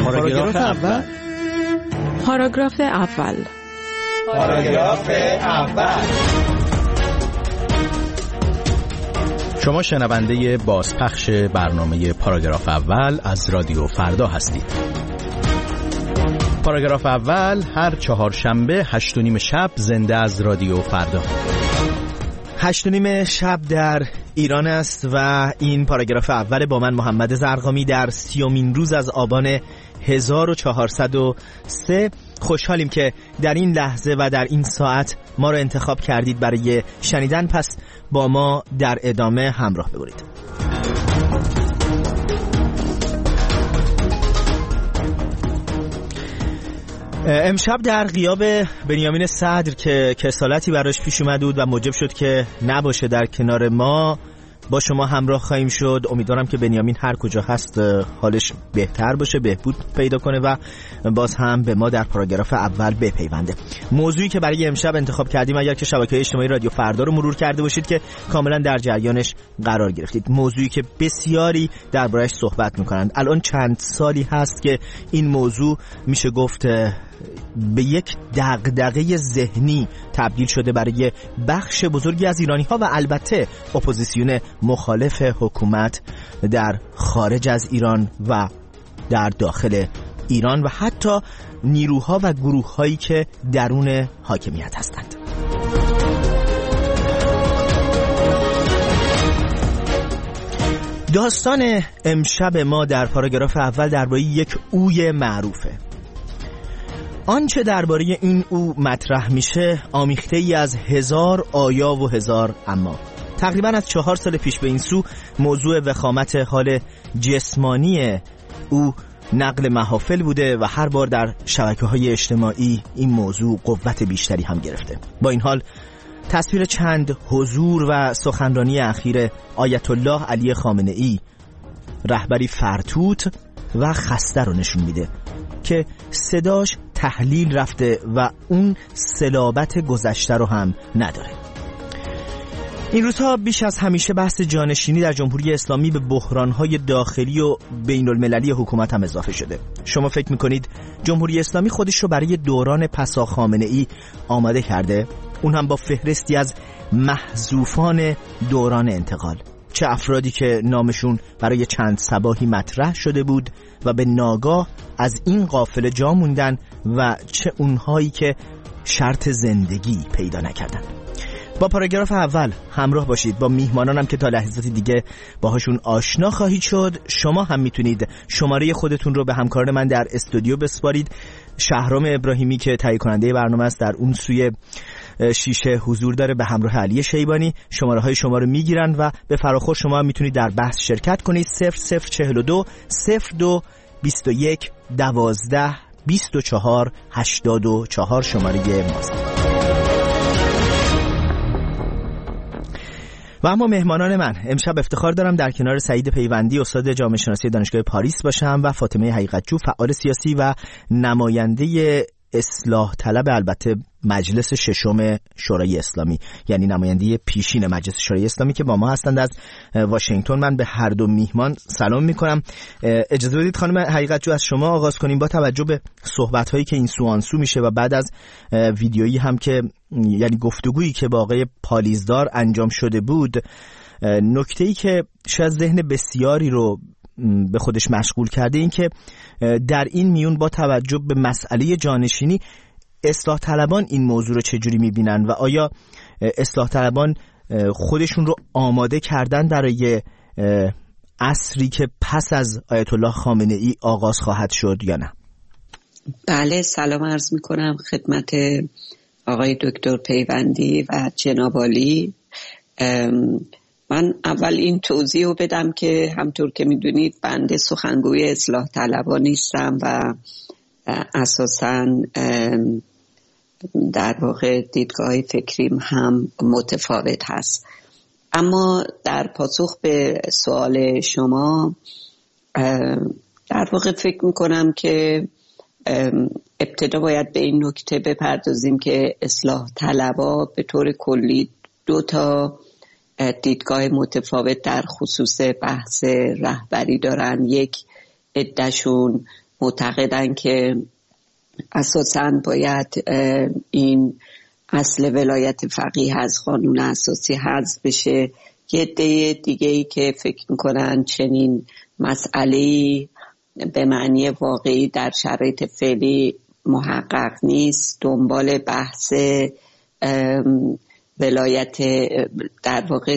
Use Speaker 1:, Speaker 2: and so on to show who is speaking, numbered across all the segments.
Speaker 1: پاراگراف اول.
Speaker 2: پاراگراف اول.
Speaker 1: پاراگراف اول.
Speaker 3: شما شنونده بازپخش برنامه پاراگراف اول از رادیو فردا هستید. پاراگراف اول هر چهارشنبه 8:30 شب زنده از رادیو فردا. 8:30 شب در ایران است و این پاراگراف اول با من محمد زرقامی در 30مین روز از آبان 1403. خوشحالیم که در این لحظه و در این ساعت ما رو انتخاب کردید برای شنیدن، پس با ما در ادامه همراه ببرید. امشب در غیاب بنیامین صدر که کسالتی براش پیش اومد بود و موجب شد که نباشه در کنار ما، با شما همراه خواهیم شد. امیدوارم که بنیامین هر کجا هست حالش بهتر باشه، بهبود پیدا کنه و باز هم به ما در پاراگراف اول بپیونده. موضوعی که برای امشب انتخاب کردیم، اگر که شبکه‌های اجتماعی رادیو فردا رو مرور کرده باشید که کاملا در جریانش قرار گرفتید، موضوعی که بسیاری درباره‌اش صحبت می‌کنند. الان چند سالی هست که این موضوع میشه گفت به یک دغدغه ذهنی تبدیل شده برای بخش بزرگی از ایرانی‌ها و البته اپوزیسیون مخالف حکومت در خارج از ایران و در داخل ایران و حتی نیروها و گروه‌هایی که درون حاکمیت هستند. داستان امشب ما در پاراگراف اول درباره یک اوی معروفه. آنچه درباره این او مطرح میشه آمیخته ای از 1000 آیا و 1000 اما. تقریبا از 4 سال پیش به این سو موضوع وخامت حال جسمانی او نقل محافل بوده و هر بار در شبکه‌های اجتماعی این موضوع قوت بیشتری هم گرفته. با این حال تصویر چند حضور و سخنرانی اخیر آیت الله علی خامنه‌ای، رهبری فرتوت و خسته رو نشون میده که صداش تحلیل رفته و اون صلابت گذشته رو هم نداره. این روزها بیش از همیشه بحث جانشینی در جمهوری اسلامی به بحران‌های داخلی و بین‌المللی حکومت هم اضافه شده. شما فکر می‌کنید جمهوری اسلامی خودش رو برای دوران پسا خامنه‌ای آماده کرده؟ اون هم با فهرستی از محذوفان دوران انتقال. چه افرادی که نامشون برای چند صباحی مطرح شده بود و به ناگاه از این قافله جا موندن و چه اونهایی که شرط زندگی پیدا نکردن. با پاراگراف اول همراه باشید، با میهمانانم که تا لحظات دیگه باهاشون آشنا خواهید شد. شما هم میتونید شماره خودتون رو به همکاران من در استودیو بسپارید. شهرام ابراهیمی که تهیه کننده برنامه است در اون سوی شیشه حضور داره به همراه علی شیبانی. شماره های شما رو میگیرن و به فراخور شما هم میتونید در بحث شرکت کنید. 0042 02 21 12 24 84 شماره ماست. و اما مهمانان من امشب افتخار دارم در کنار سعید پیوندی، استاد جامعه شناسی دانشگاه پاریس باشم و فاطمه حقیقتجو، فعال سیاسی و نماینده اصلاح طلب البته مجلس ششم شورای اسلامی، یعنی نماینده پیشین مجلس شورای اسلامی که با ما هستند از واشنگتن. من به هر دو میهمان سلام میکنم. اجازه بدید خانم حقیقتجو از شما آغاز کنیم. با توجه به صحبت‌هایی که این سو آن سو میشه و بعد از ویدیویی هم که یعنی گفتگویی که با آقای پالیزدار انجام شده بود، نکته‌ای که شاید ذهن بسیاری رو به خودش مشغول کرده این که در این میون با توجه به مسئله جانشینی اصلاح طلبان این موضوع رو چجوری میبینن و آیا اصلاح طلبان خودشون رو آماده کردن برای عصری که پس از آیت الله خامنه‌ای آغاز خواهد شد یا نه؟
Speaker 4: بله، سلام عرض میکنم خدمت آقای دکتر پیوندی و جناب عالی. من اول این توضیح رو بدم که همطور که میدونید بنده سخنگوی اصلاح طلبان نیستم و اساساً در واقع دیدگاه فکریم هم متفاوت هست. اما در پاسخ به سوال شما در واقع فکر میکنم که ابتدا باید به این نکته بپردازیم که اصلاح طلبا به طور کلی 2 دیدگاه متفاوت در خصوص بحث رهبری دارن. یک، عده‌شون معتقدن که اساساً باید این اصل ولایت فقیه از قانون اساسی حذف بشه. یه عده دیگه‌ای که فکر میکنن چنین مسئله‌ای به معنی واقعی در شرایط فعلی محقق نیست، دنبال بحث ولایت در واقع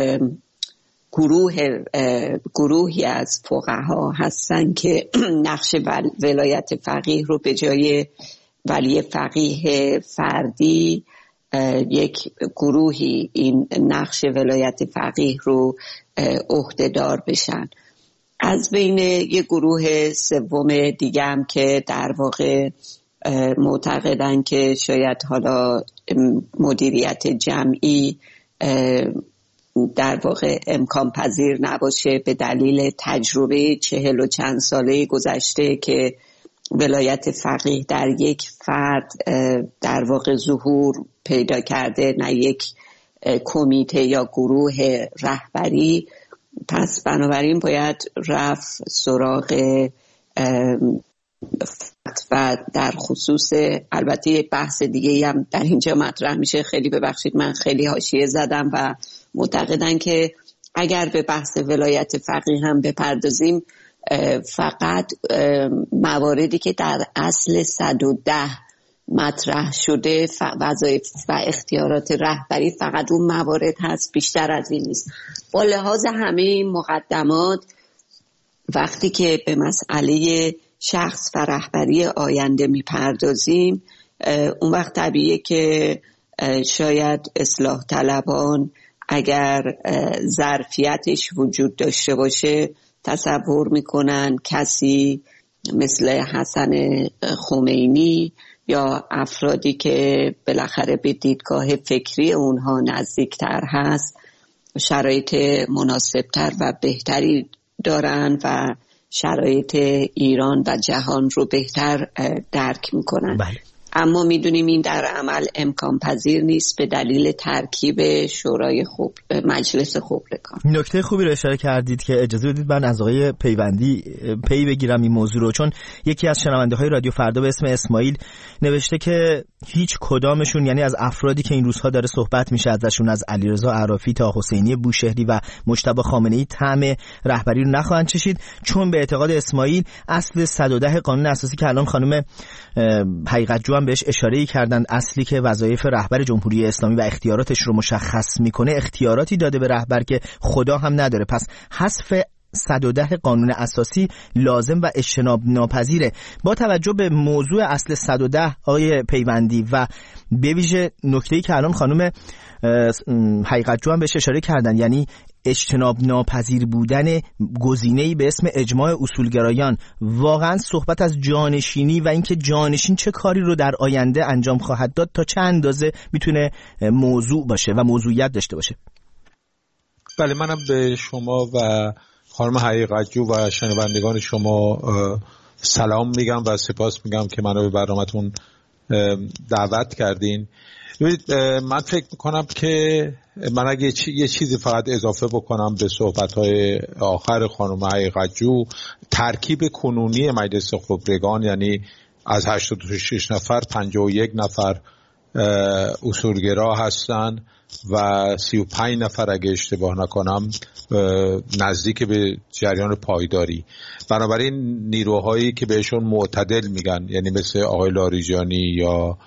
Speaker 4: گروهی از فقها هستن که نقش ولایت فقیه رو به جای ولی فقیه فردی یک گروهی این نقش ولایت فقیه رو عهده‌دار بشن. از بین یک گروه سوم دیگه هم که در واقع معتقدن که شاید حالا مدیریت جمعی در واقع امکان پذیر نباشه به دلیل تجربه 40 و چند ساله گذشته که ولایت فقیه در یک فرد در واقع ظهور پیدا کرده، نه یک کمیته یا گروه رهبری. پس بنابراین باید رفت سراغ و در خصوص البته بحث دیگه هم در اینجا مطرح میشه. خیلی ببخشید من خیلی حاشیه زدم و معتقدن که اگر به بحث ولایت فقیه هم بپردازیم فقط مواردی که در اصل 110 مطرح شده وظایف و اختیارات رهبری فقط اون موارد هست، بیشتر از این نیست. با لحاظ همه این مقدمات وقتی که به مسئله شخص و رهبری آینده میپردازیم اون وقت طبیعیه که شاید اصلاح طلبان اگر ظرفیتش وجود داشته باشه تصور میکنن کسی مثل حسن خمینی یا افرادی که بالاخره به دیدگاه فکری اونها نزدیکتر هست شرایط مناسبتر و بهتری دارن و شرایط ایران و جهان رو بهتر درک میکنن.
Speaker 3: بله.
Speaker 4: اما میدونیم این در عمل امکان پذیر نیست به دلیل ترکیب شورای مجلس خبرگان.
Speaker 3: نکته خوبی رو اشاره کردید که اجازه بدید من از آقای پیوندی پی بگیرم این موضوع رو، چون یکی از شنونده های رادیو فردا به اسم اسماعیل نوشته که هیچ کدامشون، یعنی از افرادی که این روزها داره صحبت میشه ازشون، از علیرضا عرافی تا حسینی بوشهری و مجتبی خامنه‌ای، طعم رهبری رو نخواهند چشید، چون به اعتقاد اسماعیل اصل 110 قانون اساسی که الان خانم حقیقت جو بهش اشاره کردن، اصلی که وظایف رهبر جمهوری اسلامی و اختیاراتش رو مشخص میکنه، اختیاراتی داده به رهبر که خدا هم نداره. پس حذف 110 قانون اساسی لازم و اجتناب ناپذیره. با توجه به موضوع اصل 110 آقای پیوندی و به ویژه نکته‌ای که الان خانم حقیقت جو هم بهش اشاره کردن، یعنی اجتناب ناپذیر بودن گزینه‌ای به اسم اجماع اصولگرایان، واقعا صحبت از جانشینی و اینکه جانشین چه کاری رو در آینده انجام خواهد داد تا چه اندازه میتونه موضوع باشه و موضوعیت داشته باشه.
Speaker 5: بله، منم به شما و خانم حقیقت جو و شنوندگان شما سلام میگم و سپاس میگم که منو به برنامه‌تون دعوت کردین. من فکر میکنم که من اگه یه چیزی فقط اضافه بکنم به صحبت‌های آخر خانم حقیقت جو، ترکیب کنونی مجلس خبرگان، یعنی از 86 نفر 51 نفر اصولگرا هستن و 35 نفر اگه اشتباه نکنم نزدیک به جریان پایداری. بنابراین نیروهایی که بهشون معتدل میگن، یعنی مثل آقای لاریجانی یا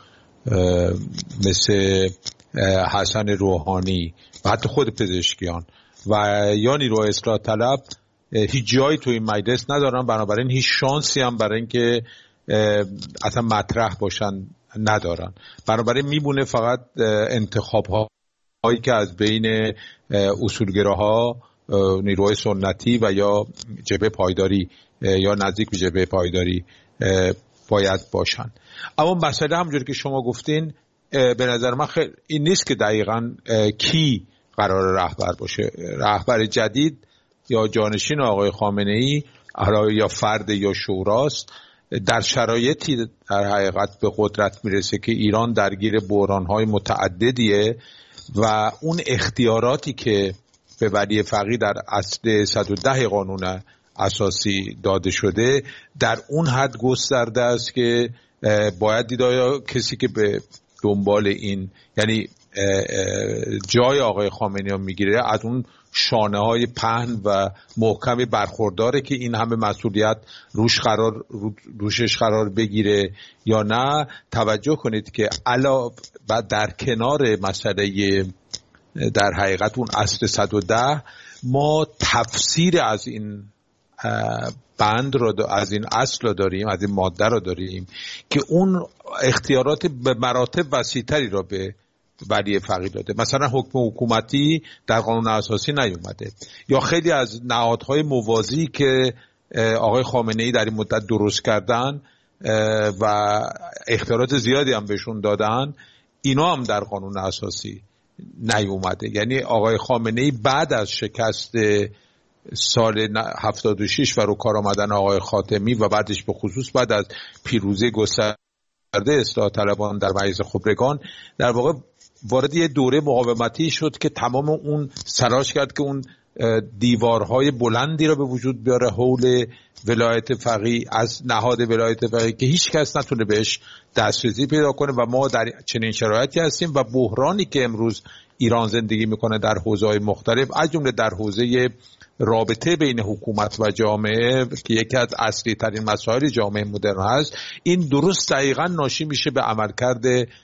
Speaker 5: مثل حسن روحانی و حتی خود پزشکیان و یا نیروهای اصلاح طلب، هیچ جایی توی این مجلس ندارن. بنابراین هیچ شانسی هم برای اینکه اصلا مطرح باشن ندارن. بنابراین میمونه فقط انتخاب هایی که از بین اصولگراها، نیروهای سنتی و یا جبهه پایداری یا نزدیک به جبهه پایداری باید باشن. اما مسئله همونجوری که شما گفتین به نظر من این نیست که دقیقاً کی قرار رهبر باشه. رهبر جدید یا جانشین آقای خامنه‌ای یا فرد یا شوراست در شرایطی در حقیقت به قدرت میرسه که ایران درگیر بحران‌های متعددیه و اون اختیاراتی که به ولی فقیه در اصل 110 قانون اساسی داده شده در اون حد گسترده است که باید دید آیا کسی که به دنبال این یعنی جای آقای خامنه‌ای میگیره از اون شانه های پهن و محکمی برخورداره که این همه مسئولیت روشش قرار بگیره یا نه. توجه کنید که علاوه در کنار مسئله در حقیقت اون اصل 110 ما تفسیر از این بند رو از این اصل رو داریم، از این ماده رو داریم که اون اختیارات به مراتب وسیع‌تری رو به ولی فقیه داده. مثلا حکم حکومتی در قانون اساسی نیومده یا خیلی از نهادهای موازی که آقای خامنه‌ای در این مدت درست کردن و اختیارات زیادی هم بهشون دادن، اینا هم در قانون اساسی نیومده. یعنی آقای خامنه‌ای بعد از شکست سال 76 و رو کار آمدن آقای خاتمی و بعدش به خصوص بعد از پیروزی گسترده اصلاح طلبان در مجلس خبرگان در واقع وارد یه دوره مقاومتی شد که تمام اون سراش کرد که اون دیوارهای بلندی را به وجود بیاره حول ولایت فقیه، از نهاد ولایت فقیه که هیچ کس نتونه بهش دسترسی پیدا کنه و ما در چنین شرایطی هستیم و بحرانی که امروز ایران زندگی میکنه در حوزه‌های مختلف از جمله در حوزه رابطه بین حکومت و جامعه که یکی از اصلی ترین مسائل جامعه مدرن هست، این درست دقیقاً ناشی میشه به عملکرد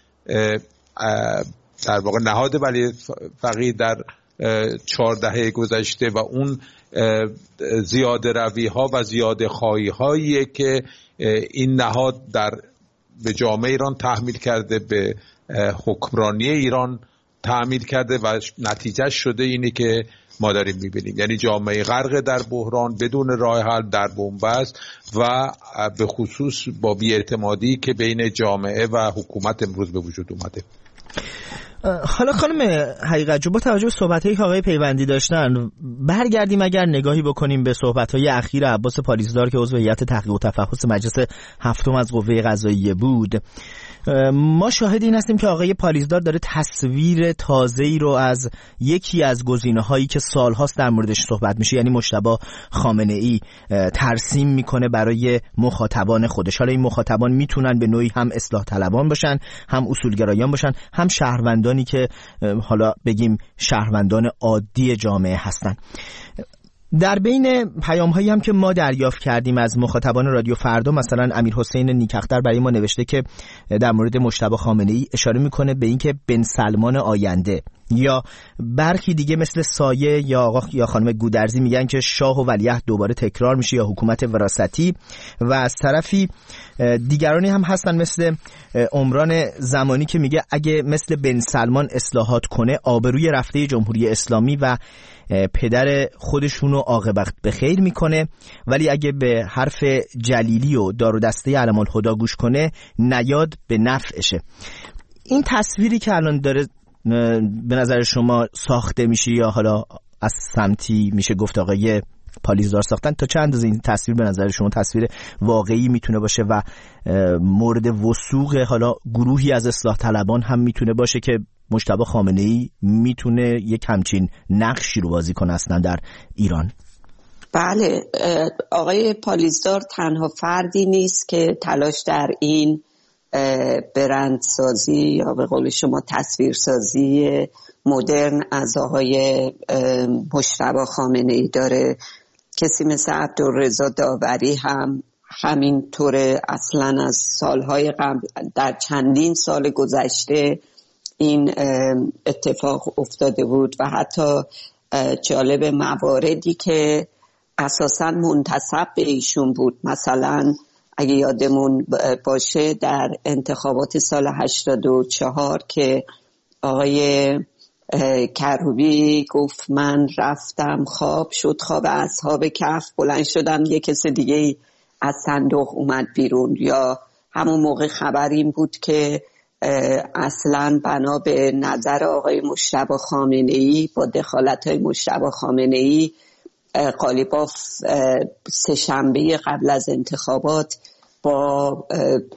Speaker 5: در واقع نهاد ولی فقیه در 4 دهه گذشته و اون زیاده روی ها و زیاده خواهی هایی که این نهاد به جامعه ایران تحمیل کرده، به حکمرانی ایران تحمیل کرده و نتیجه شده اینی که ما داریم میبینیم. یعنی جامعه غرق در بحران بدون راه حل، در بنبست و به خصوص با بی‌اعتمادی که بین جامعه و حکومت امروز به وجود اومده.
Speaker 3: حالا خانم حقیقت جو، با توجه به صحبت‌هایی که آقای پیوندی داشتن برگردیم اگر نگاهی بکنیم به صحبت‌های اخیر عباس پالیزدار که عضو هیئت تحقیق و تفحص مجلس هفتم از قوه قضاییه بود. ما شاهد این هستیم که آقای پالیزدار داره تصویر تازه‌ای رو از یکی از گزینه‌هایی که سال‌هاست در موردش صحبت میشه، یعنی مجتبی خامنه‌ای، ترسیم میکنه برای مخاطبان خودش. حالا این مخاطبان میتونن به نوعی هم اصلاح طلبان باشن، هم اصولگرایان باشن، هم شهروندانی که حالا بگیم شهروندان عادی جامعه هستن. در بین پیام‌هایی هم که ما دریافت کردیم از مخاطبان رادیو فردا، مثلا امیرحسین نیکاختر برای ما نوشته که در مورد مجتبی خامنه‌ای اشاره میکنه به اینکه بن سلمان آینده، یا برخی دیگه مثل سایه یا آقا یا خانم گودرزی میگن که شاه و ولیعهد دوباره تکرار میشه یا حکومت وراثتی، و از طرفی دیگرانی هم هستن مثل عمران زمانی که میگه اگه مثل بن سلمان اصلاحات کنه آبروی رفته جمهوری اسلامی و پدر خودشونو عاقبت به خیر میکنه، ولی اگه به حرف جلیلی و دار و دسته علم الهدی گوش کنه نیاد به نفعشه. این تصویری که الان داره به نظر شما ساخته میشه یا حالا از سمتی میشه گفت آقای پالیزدار ساختن، تا چند اندازه این تصویر به نظر شما تصویر واقعی میتونه باشه و مورد وثوق حالا گروهی از اصلاح طلبان هم میتونه باشه که مجتبی خامنه‌ای میتونه یک همچین نقشی رو بازی کنه اصلا در ایران؟
Speaker 4: بله، آقای پالیزدار تنها فردی نیست که تلاش در این برندسازی یا به قول شما تصویرسازی مدرن از آقای مجتبی خامنه‌ای داره. کسی مثل عبدالرضا داوری هم همینطوره. اصلا از سالهای قبل در چندین سال گذشته این اتفاق افتاده بود و حتی جالب مواردی که اساساً منتسب به ایشون بود، مثلا اگه یادمون باشه در انتخابات سال 84 که آقای کروبی گفت من رفتم خواب شد خواب اصحاب کهف، بلند شدم یک کس دیگه از صندوق اومد بیرون. یا همون موقع خبر این بود که اصلا بنا به نظر آقای مجتبی خامنه‌ای با دخالت‌های مجتبی خامنه‌ای قالیباف سه‌شنبه قبل از انتخابات با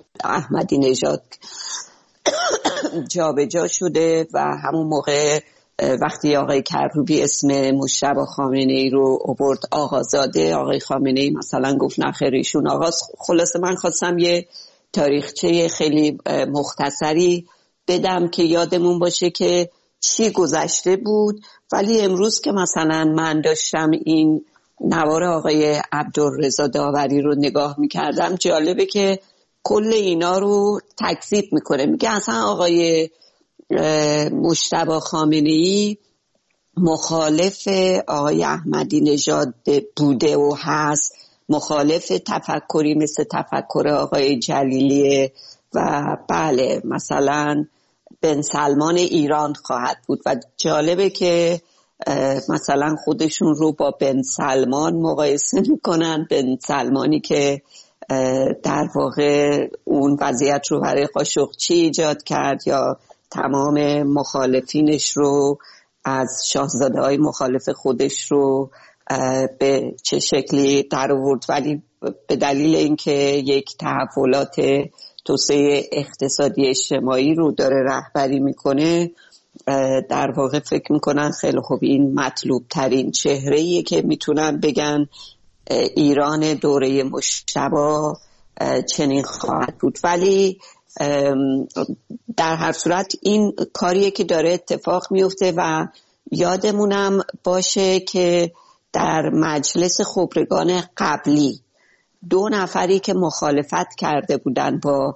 Speaker 4: احمدی نژاد جابجا شده و همون موقع وقتی آقای کروبی اسم مجتبی خامنه‌ای رو آورد آقازاده، آقای خامنه‌ای مثلا گفت نخیر ایشون آغاز. خلاصه من خواستم یه تاریخچه خیلی مختصری بدم که یادمون باشه که چی گذشته بود. ولی امروز که مثلا من داشتم این نوار آقای عبدالرضا داوری رو نگاه میکردم، جالبه که کل اینا رو تکذیب میکنه. میگه اصلا آقای مجتبی خامنه‌ای مخالف آقای احمدی نژاد بوده و هست، مخالف تفکری مثل تفکر آقای جلیلیه و بله مثلا بن سلمان ایران خواهد بود. و جالبه که مثلا خودشون رو با بن سلمان مقایسه میکنن، بن سلمانی که در واقع اون وضعیت رو برای قاشقچی ایجاد کرد یا تمام مخالفینش رو از شاهزاده‌های مخالف خودش رو به چه شکلی در آورد. ولی به دلیل اینکه یک تحولات توسعه اقتصادی اجتماعی رو داره رهبری میکنه، در واقع فکر میکنن خیلی خوب این مطلوب ترین چهره‌ایه که میتونن بگن ایران دوره مجتبی چنین خواهد بود. ولی در هر صورت این کاریه که داره اتفاق میفته و یادمونم باشه که در مجلس خبرگان قبلی 2 نفری که مخالفت کرده بودن با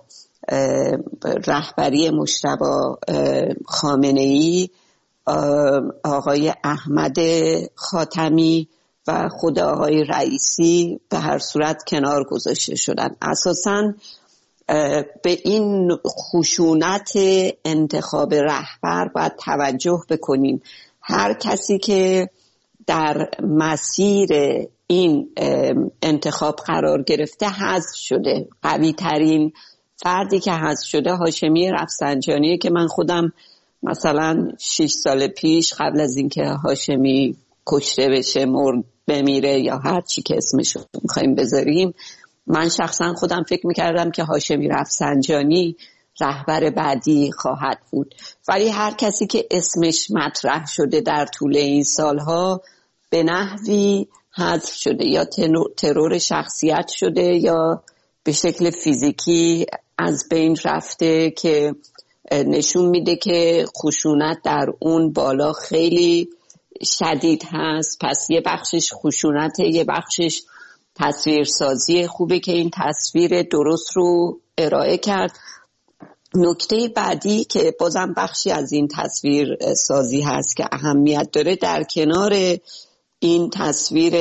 Speaker 4: رهبری مجتبی خامنه‌ای، آقای احمد خاتمی و خود آقای رئیسی، به هر صورت کنار گذاشته شدن. اساساً به این خشونت انتخاب رهبر باید توجه بکنیم. هر کسی که در مسیر این انتخاب قرار گرفته حذف شده. قوی ترین فردی که حذف شده هاشمی رفسنجانیه که من خودم مثلا 6 سال پیش قبل از اینکه هاشمی کشته بشه، بمیره یا هر چی که اسمشو میخوایم بذاریم، من شخصا خودم فکر میکردم که هاشمی رفسنجانی رهبر بعدی خواهد بود. ولی هر کسی که اسمش مطرح شده در طول این سالها به نحوی حذف شده، یا ترور شخصیت شده یا به شکل فیزیکی از بین رفته، که نشون میده که خشونت در اون بالا خیلی شدید هست. پس یه بخشش خشونته، یه بخشش تصویرسازی. خوبه که این تصویر درست رو ارائه کرد. نکته بعدی که بازم بخشی از این تصویر سازی هست که اهمیت داره، در کنار این تصویر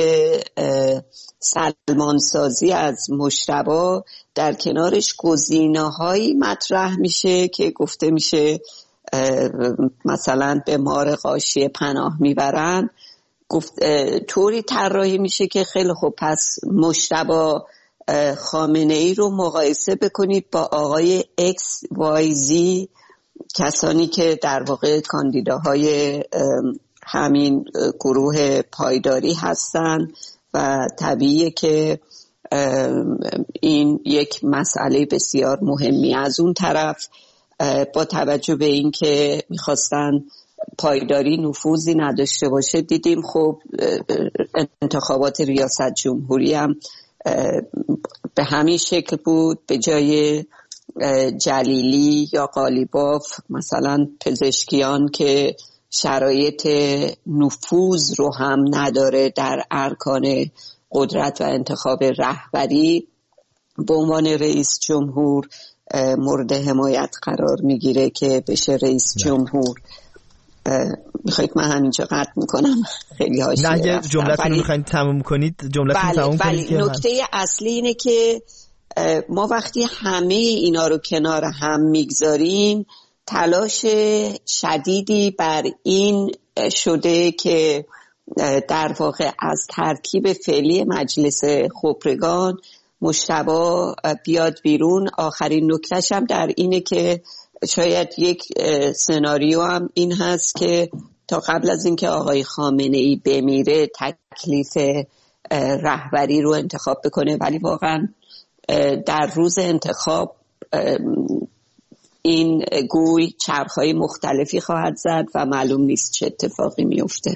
Speaker 4: سلمان سازی از مجتبی، در کنارش گزینه‌هایی مطرح میشه که گفته میشه مثلا به مار غاشیه پناه میبرن. طوری طراحی میشه که خیلی خوب پس مجتبی خامنه‌ای رو مقایسه بکنید با آقای XYZ، کسانی که در واقع کاندیداهای همین گروه پایداری هستن و طبیعیه که این یک مسئله بسیار مهمی. از اون طرف با توجه به این که میخواستن پایداری نفوذی نداشته باشه، دیدیم خب انتخابات ریاست جمهوری هم به همین شکل بود. به جای جلیلی یا قالیباف مثلا پزشکیان که شرایط نفوذ رو هم نداره در ارکان قدرت و انتخاب رهبری، به عنوان رئیس جمهور مورد حمایت قرار میگیره که بشه رئیس جمهور. میخواید من همینجا قطع میکنم؟ خیلی هاشی
Speaker 3: نه، اگه جملتون رو میخواید تموم کنید جملتون تموم کنید.
Speaker 4: نکته اصلی اینه که ما وقتی همه اینا رو کنار هم میگذاریم، تلاش شدیدی بر این شده که در واقع از ترکیب فعلی مجلس خبرگان مجتبی بیاد بیرون. آخرین نکته‌ش هم در اینه که شاید یک سناریو هم این هست که تا قبل از اینکه آقای خامنه‌ای بمیره تکلیف رهبری رو انتخاب بکنه، ولی واقعا در روز انتخاب این گوی چرخهای مختلفی خواهد زد و معلوم نیست چه اتفاقی میفته.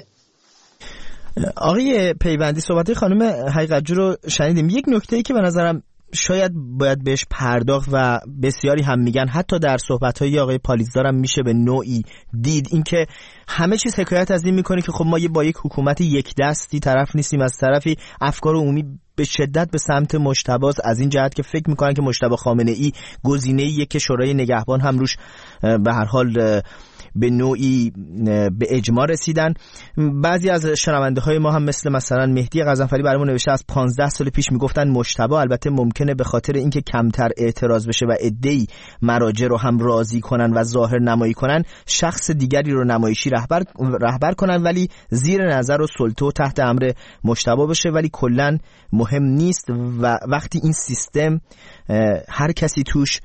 Speaker 3: آقای پیوندی، صحبت خانم حقیقت‌جو رو شنیدیم. یک نکته‌ای که به نظرم شاید باید بهش پرداخت و بسیاری هم میگن، حتی در صحبت‌های آقای پالیزدار هم میشه به نوعی دید، این که همه چیز حکایت از این میکنه که خب ما با یک حکومت یک دستی طرف نیستیم. از طرفی افکار عمومی به شدت به سمت مجتبی از این جهت که فکر میکنن که مجتبی خامنه‌ای گزینه‌ایه که شورای نگهبان هم روش به هر حال به نوعی به اجماع رسیدن. بعضی از شنونده های ما هم مثلا مهدی غضنفری برامون نوشته از 15 سال پیش میگفتن مجتبی البته ممکنه به خاطر اینکه کمتر اعتراض بشه و عده‌ای مراجع رو هم راضی کنن و ظاهر نمایی کنن، شخص دیگری رو نمایشی رهبر کنن ولی زیر نظر و سلطه و تحت امر مجتبی بشه، ولی کلا مهم نیست و وقتی این سیستم هر کسی توش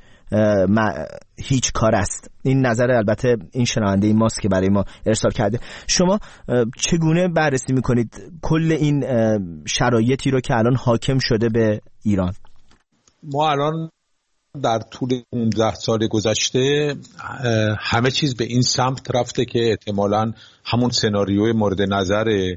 Speaker 3: هیچ کار است. این نظر البته این شنونده ماست که برای ما ارسال کرده. شما چگونه بررسی میکنید کل این شرایطی رو که الان حاکم شده به ایران؟
Speaker 5: ما الان در طول 15 سال گذشته همه چیز به این سمت رفته که احتمالاً همون سناریوی مورد نظر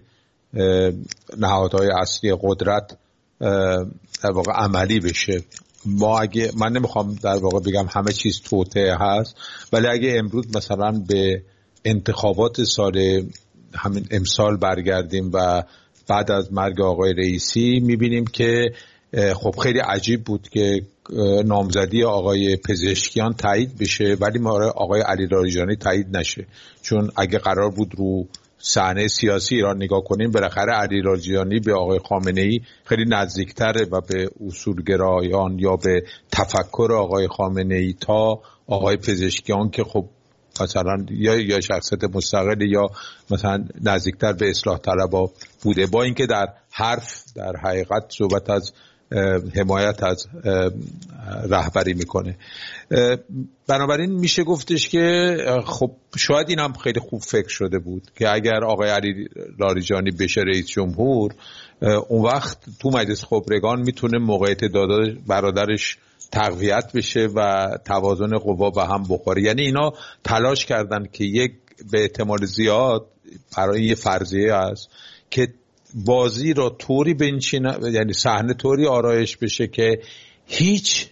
Speaker 5: نهادهای اصلی قدرت در واقع عملی بشه. من نمیخوام در واقع بگم همه چیز توطئه هست، ولی اگه امروز مثلا به انتخابات سال همین امسال برگردیم و بعد از مرگ آقای رئیسی میبینیم که خب خیلی عجیب بود که نامزدی آقای پزشکیان تایید بشه ولی آقای علی لاریجانی تایید نشه، چون اگه قرار بود رو صحنه سیاسی ایران نگاه کنیم بالاخره علی لاریجانی به آقای خامنه‌ای خیلی نزدیکتره و به اصولگرایان یا به تفکر آقای خامنه‌ای تا آقای پزشکیان که خب مثلا یا شخصیت مستقل یا مثلا نزدیکتر به اصلاح طلبها بوده، با اینکه در حرف در حقیقت صحبت از حمایت از رهبری میکنه. بنابراین میشه گفتش که خب شاید این هم خیلی خوب فکر شده بود که اگر آقای علی لاریجانی بشه رئیس جمهور، اون وقت تو مجلس خبرگان میتونه موقعیت برادرش تقویت بشه و توازن قوا به هم بخوره. یعنی اینا تلاش کردن که یک به احتمال زیاد برای یه فرضیه است که بازی را طوری بنشینه، یعنی صحنه طوری آرایش بشه که هیچ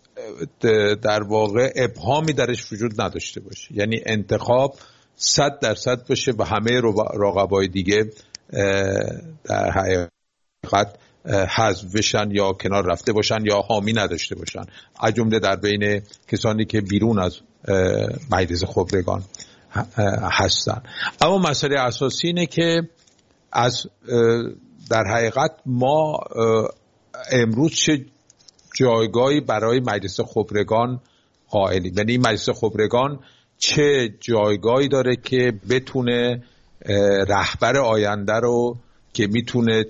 Speaker 5: در واقع ابهامی درش وجود نداشته باشه، یعنی انتخاب 100% باشه و همه رقبای دیگه در حقیقت حذف بشن یا کنار رفته باشن یا حامی نداشته باشن، از جمله در بین کسانی که بیرون از مجلس خبرگان هستن. اما مسئله اساسی اینه که از در حقیقت ما امروز چه جایگاهی برای مجلس خبرگان قائلیم، یعنی مجلس خبرگان چه جایگاهی داره که بتونه رهبر آینده رو که میتونه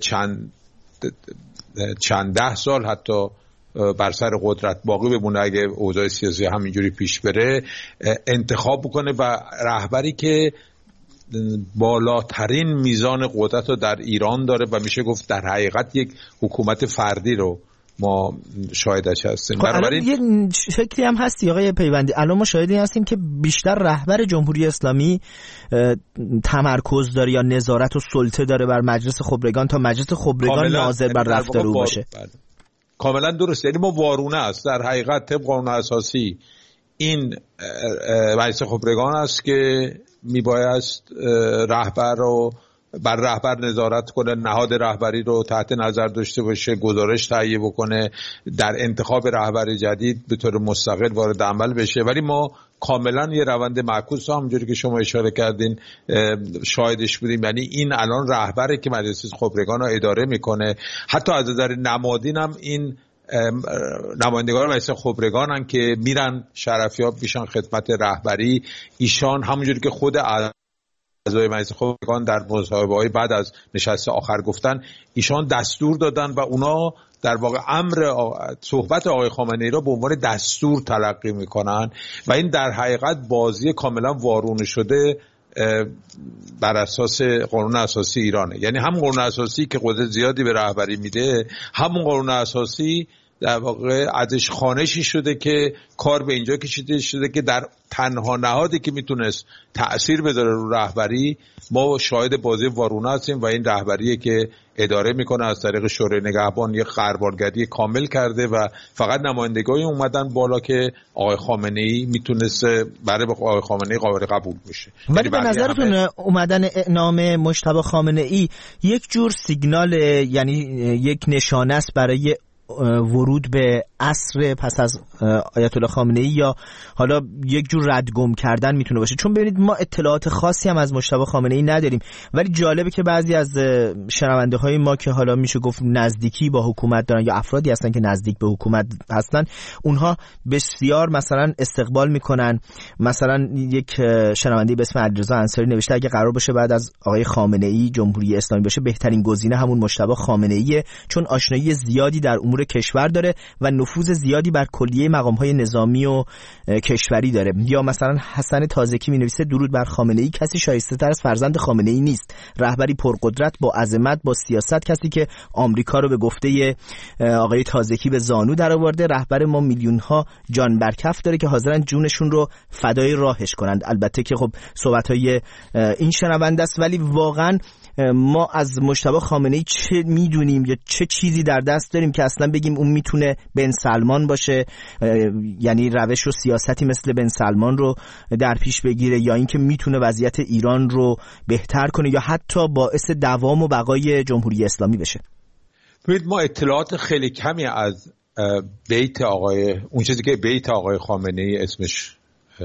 Speaker 5: چند ده سال حتی بر سر قدرت باقی بمونه اگه اوضاع سیاسی همینجوری پیش بره انتخاب بکنه و رهبری که بالاترین میزان قدرت رو در ایران داره و میشه گفت در حقیقت یک حکومت فردی رو ما شاهدش هستیم.
Speaker 3: الان یه فکری هم هستی آقای پیوندی، الان ما شاهدی هستیم که بیشتر رهبر جمهوری اسلامی تمرکز داره یا نظارت و سلطه داره بر مجلس خبرگان تا مجلس خبرگان ناظر بر رفتار او باشه.
Speaker 5: کاملا درست، یعنی ما وارونه است در حقیقت طبق قانون اساسی این مجلس خبرگان است که میبایست رهبر رو بر رهبر نظارت کنه، نهاد رهبری رو تحت نظر داشته باشه، گزارش تهیه بکنه، در انتخاب رهبر جدید به طور مستقل وارد عمل بشه. ولی ما کاملا یه روند معکوس همونجوری که شما اشاره کردین شاهدش بودیم، یعنی این الان رهبری که مجلس خبرگان رو اداره میکنه. حتی از نظر نمادین هم این نمایندگان مجلس خبرگانن که میرن شرفیاب میشن خدمت رهبری. ایشان همونجوری که خود اعضای مجلس خبرگان در مصاحبه‌های بعد از نشست آخر گفتن، ایشان دستور دادن و اونا در واقع امر صحبت آقای خامنه‌ای را به عنوان دستور تلقی میکنن و این در حقیقت بازی کاملا وارونه شده بر اساس قانون اساسی ایرانه. یعنی هم قانون اساسی که قدرت زیادی به رهبری میده، همون قانون اساسی در واقع ازش خوانشی شده که کار به اینجا کشیده شده که در تنها نهادی که میتونست تأثیر بذاره رو رهبری، ما شاهد بازی وارونه هستیم و این رهبریه که اداره میکنه از طریق شورای نگهبان یک غربالگری کامل کرده و فقط نمایندگانی اومدن بالا که آقای خامنه‌ای میتونست برای آقای خامنه‌ای قابل قبول بشه.
Speaker 3: ولی به نظرتون اومدن اعلام مجتبی خامنه‌ای یک جور سیگنال، یعنی یک نشانه است برای ورود به عصر پس از آیت الله خامنه‌ای، یا حالا یک جور ردگم کردن میتونه باشه؟ چون ببینید ما اطلاعات خاصی هم از مجتبی خامنه‌ای نداریم، ولی جالبه که بعضی از شنونده های ما که حالا میشه گفت نزدیکی با حکومت دارن یا افرادی هستن که نزدیک به حکومت هستن، اونها بسیار مثلا استقبال میکنن. مثلا یک شنونده به اسم علیرضا انصاری نوشته اگه قرار باشه بعد از آقای خامنه‌ای جمهوری اسلامی باشه، بهترین گزینه همون مجتبی خامنه‌ایه، چون آشنایی زیادی در امور کشور داره و نفوذ زیادی بر کلیه مقام‌های نظامی و کشوری داره. یا مثلا حسن تازکی می‌نویسه درود بر خامنه‌ای، کسی شایسته‌تر از فرزند خامنه‌ای نیست، رهبری پرقدرت با عظمت با سیاست، کسی که آمریکا رو به گفته آقای تازکی به زانو درآورده. رهبر ما میلیون‌ها جان بر کف داره که حاضرن جونشون رو فدای راهش کنند. البته که خب صحبت‌های این شنونده است، ولی واقعاً ما از مجتبی خامنه‌ای چه میدونیم یا چه چیزی در دست داریم که اصلا بگیم اون میتونه بن سلمان باشه، یعنی روش و سیاستی مثل بن سلمان رو در پیش بگیره، یا اینکه میتونه وضعیت ایران رو بهتر کنه یا حتی باعث دوام و بقای جمهوری اسلامی بشه؟
Speaker 5: ببینید ما اطلاعات خیلی کمی از بیت آقای، اون چیزی که بیت آقای خامنه‌ای اسمش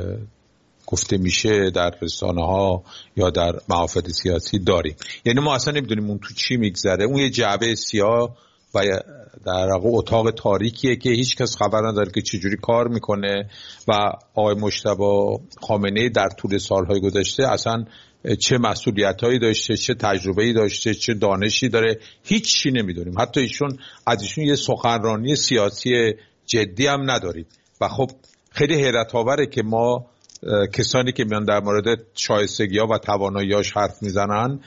Speaker 5: گفته میشه در رسانه ها یا در محافل سیاسی داریم. یعنی ما اصلا نمیدونیم اون تو چی میگذره. اون یه جعبه سیاه و در واقع اتاق تاریکیه که هیچ کس خبر نداره که چجوری کار میکنه و آقای مجتبی خامنه‌ای در طول سالهای گذشته اصلا چه مسئولیتایی داشته، چه تجربه‌ای داشته، چه دانشی داره، هیچ چی نمیدونیم. حتی از ایشون یه سخنرانی سیاسی جدی هم نداریم و خب خیلی حیرت آوره که ما کسانی که میان در مورد شایستگی‌ها و توانایی‌هاش حرف میزنن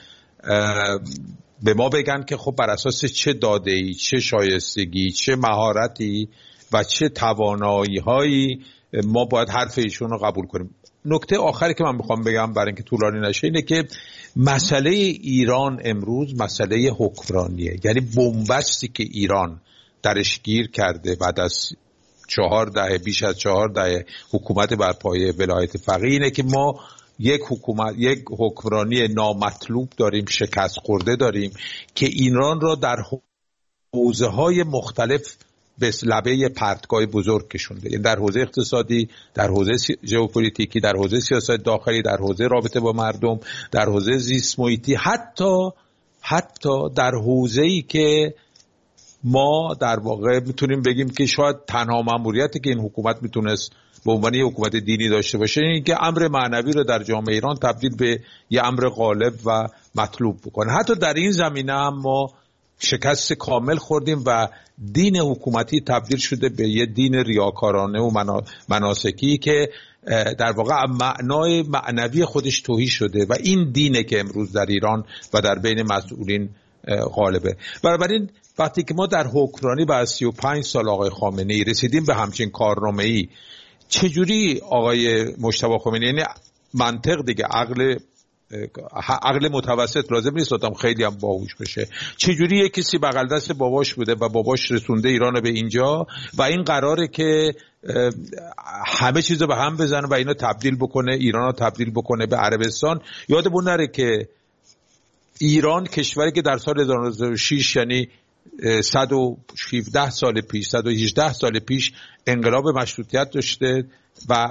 Speaker 5: به ما بگن که خب بر اساس چه داده‌ای، چه شایستگی، چه مهارتی و چه توانایی‌هایی ما باید حرف ایشون رو قبول کنیم. نکته آخری که من میخوام بگم برای اینکه طولانی نشه اینه که مسئله ایران امروز مسئله حکمرانیه. یعنی بنبستی که ایران درش گیر کرده بعد از 4 دهه، بیش از 4 دهه حکومت بر پایه ولایت فقیه اینه که ما یک حکمرانی نامطلوب داریم، شکست خورده داریم که ایران را در حوزه‌های مختلف به لبه پرتگاه بزرگ کشونده. یعنی در حوزه اقتصادی، در حوزه ژئوپلیتیکی، در حوزه سیاست داخلی، در حوزه رابطه با مردم، در حوزه زیست محیطی، حتی در حوزه‌ای که ما در واقع میتونیم بگیم که شاید تنها مأموریتی که این حکومت میتونست به عنوان یک حکومت دینی داشته باشه این که امر معنوی رو در جامعه ایران تبدیل به یه امر غالب و مطلوب بکنه. حتی در این زمینه هم ما شکست کامل خوردیم و دین حکومتی تبدیل شده به یه دین ریاکارانه و مناسکی که در واقع معنای معنوی خودش تهی شده و این دینه که امروز در ایران و در بین مسئولین غالبه. بنابراین وقتی که ما در حکمرانی بعد از 35 سال آقای خامنه‌ای رسیدیم به همچین کارنامه‌ای، چجوری آقای مجتبی خامنه‌ای، یعنی منطق دیگه، عقل متوسط لازم نیست آدم خیلی هم باهوش بشه، چجوری یک کسی بغل دست باباش بوده و باباش رسونده ایران به اینجا و این قراره که همه چیز رو به هم بزنه و اینو تبدیل بکنه، ایران رو تبدیل بکنه به عربستان. یادمون نره که ایران کشوری که در سال 1906 یعنی 117 سال پیش 118 سال پیش انقلاب مشروطیت داشته و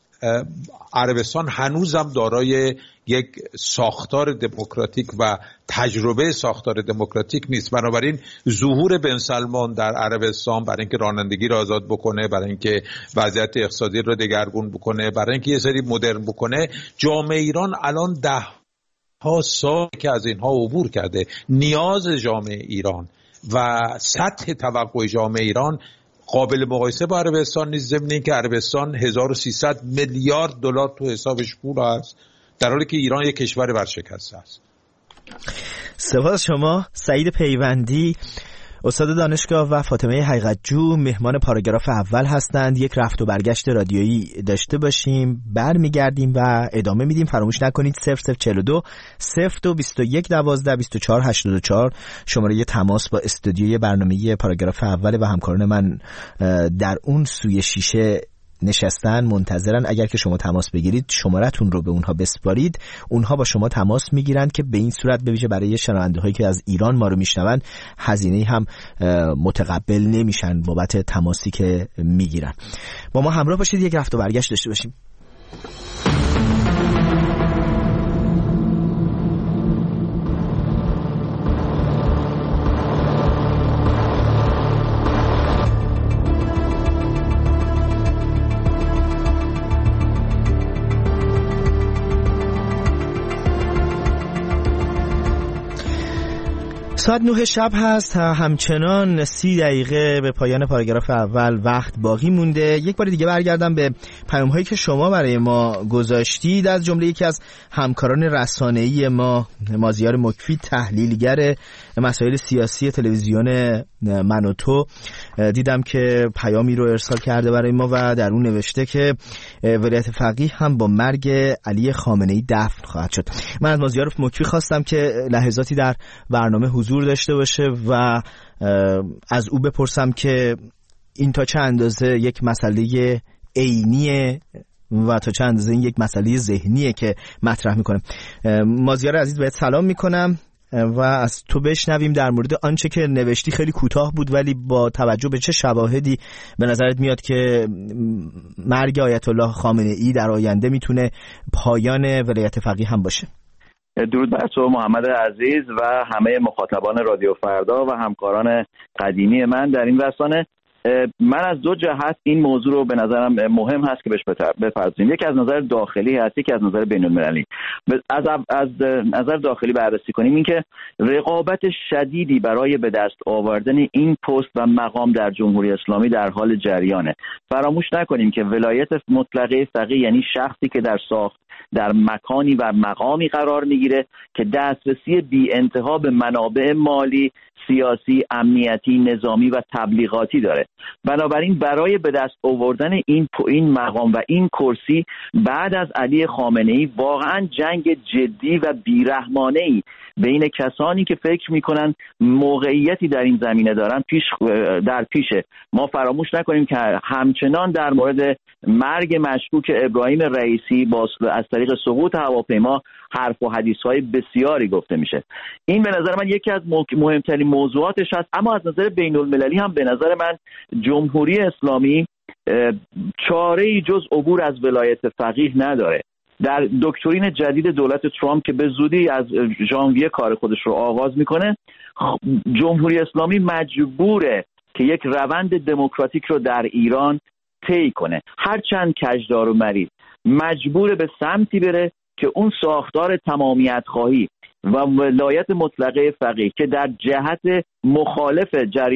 Speaker 5: عربستان هنوزم دارای یک ساختار دموکراتیک و تجربه ساختار دموکراتیک نیست. بنابراین ظهور بن سلمان در عربستان برای اینکه رانندگی را آزاد بکنه، برای اینکه وضعیت اقتصادی را دگرگون بکنه، برای اینکه یه سری مدرن بکنه، جامعه ایران الان 10 سال که از اینها عبور کرده. نیاز جامعه ایران و سطح توقع جامعه ایران قابل مقایسه با عربستان نیست، ضمن اینکه عربستان 1300 میلیارد دلار تو حسابش پول هست، در حالی که ایران یک کشور ورشکسته است.
Speaker 3: سپاس شما سعید پیوندی، استاد دانشگاه و فاطمه حقیقت‌جو مهمان پاراگراف اول هستند. یک رفت و برگشت رادیویی داشته باشیم، برمیگردیم و ادامه میدیم. فراموش نکنید 0042 0221 12 24 84 شماره تماس با استودیوی برنامه پاراگراف اول و همکاران من در اون سوی شیشه نشستن منتظرن. اگر که شما تماس بگیرید شمارتون رو به اونها بسپارید، اونها با شما تماس میگیرن که به این صورت به ویژه برای شنونده هایی که از ایران ما رو میشنون هزینه هم متقبل نمیشن بابت تماسی که میگیرن. با ما همراه باشید، یک رفت و برگشت داشته باشیم. ساعت 9 شب هست، همچنان 30 دقیقه به پایان پاراگراف اول وقت باقی مونده. یک بار دیگه برگردم به پیام هایی که شما برای ما گذاشتید. از جمله یکی از همکاران رسانه‌ای ما، مازیار مکفی، تحلیلگر مسائل سیاسی تلویزیون من و تو، دیدم که پیامی رو ارسال کرده برای ما و در اون نوشته که ولایت فقیه هم با مرگ علی خامنه‌ای دفن خواهد شد. من از مازیار مکفی خواستم که لحظاتی در برنامه حضور داشته باشه و از او بپرسم که این تا چه اندازه یک مسئله عینیه و تا چه اندازه این یک مسئله ذهنیه که مطرح میکنه. مازیار عزیز بهت سلام میکنم و از تو بشنویم در مورد آنچه که نوشتی. خیلی کوتاه بود ولی با توجه به چه شواهدی به نظرت میاد که مرگ آیت الله خامنه ای در آینده میتونه پایان ولایت فقیه هم باشه؟
Speaker 6: درود بر تو محمد عزیز و همه مخاطبان رادیو فردا و همکاران قدیمی من در این رسانه. من از دو جهت این موضوع رو به نظرم مهم هست که بهش بپردازیم. یکی از نظر داخلی هست، یکی از نظر بین المللی. از نظر داخلی بررسی کنیم این که رقابت شدیدی برای به دست آوردن این پست و مقام در جمهوری اسلامی در حال جریانه. فراموش نکنیم که ولایت مطلقه فقیه یعنی شخصی که در مکانی و مقامی قرار میگیره که دسترسی بی انتها به منابع مالی، سیاسی، امنیتی، نظامی و تبلیغاتی داره. بنابراین برای به دست آوردن این مقام و این کرسی بعد از علی خامنه‌ای واقعا جنگ جدی و بیرحمانه‌ای بین کسانی که فکر میکنن موقعیتی در این زمینه دارن در پیشه. ما فراموش نکنیم که همچنان در مورد مرگ مشکوک ابراهیم رئیسی از طریق سقوط هواپیما حرف و حدیث‌های بسیاری گفته میشه. این به نظر من یکی از مهمترین موضوعاتش هست. اما از نظر بین المللی هم به نظر من جمهوری اسلامی چاره‌ای جز عبور از ولایت فقیه نداره. در دکترین جدید دولت ترامپ که به زودی از ژانویه کار خودش رو آغاز میکنه، جمهوری اسلامی مجبوره که یک روند دموکراتیک رو در ایران طی کنه. هرچند کجدار و مریض مجبوره به سمتی بره که اون ساختار تمامیت خواهی و ولایت مطلقه فقیه که در جهت مخالف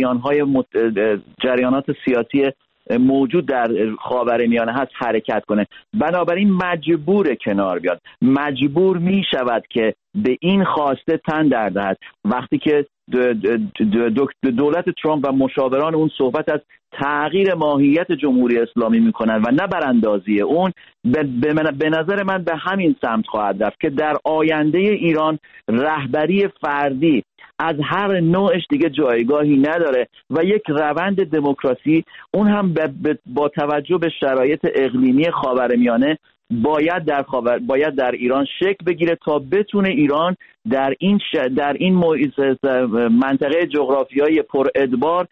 Speaker 6: جریانات سیاسی موجود در خاورمیانه هست حرکت کنه. بنابراین مجبور کنار بیاد، مجبور می شود که به این خواسته تن در دهد. وقتی که دولت ترامپ و مشاوران اون صحبت از تغییر ماهیت جمهوری اسلامی میکنن و نه براندازی اون، به نظر من به همین سمت خواهد رفت که در آینده ایران رهبری فردی از هر نوعش دیگه جایگاهی نداره و یک روند دموکراسی، اون هم با توجه به شرایط اقلیمی خاورمیانه باید در ایران شکل بگیره تا بتونه ایران در این منطقه جغرافیایی پر ادبار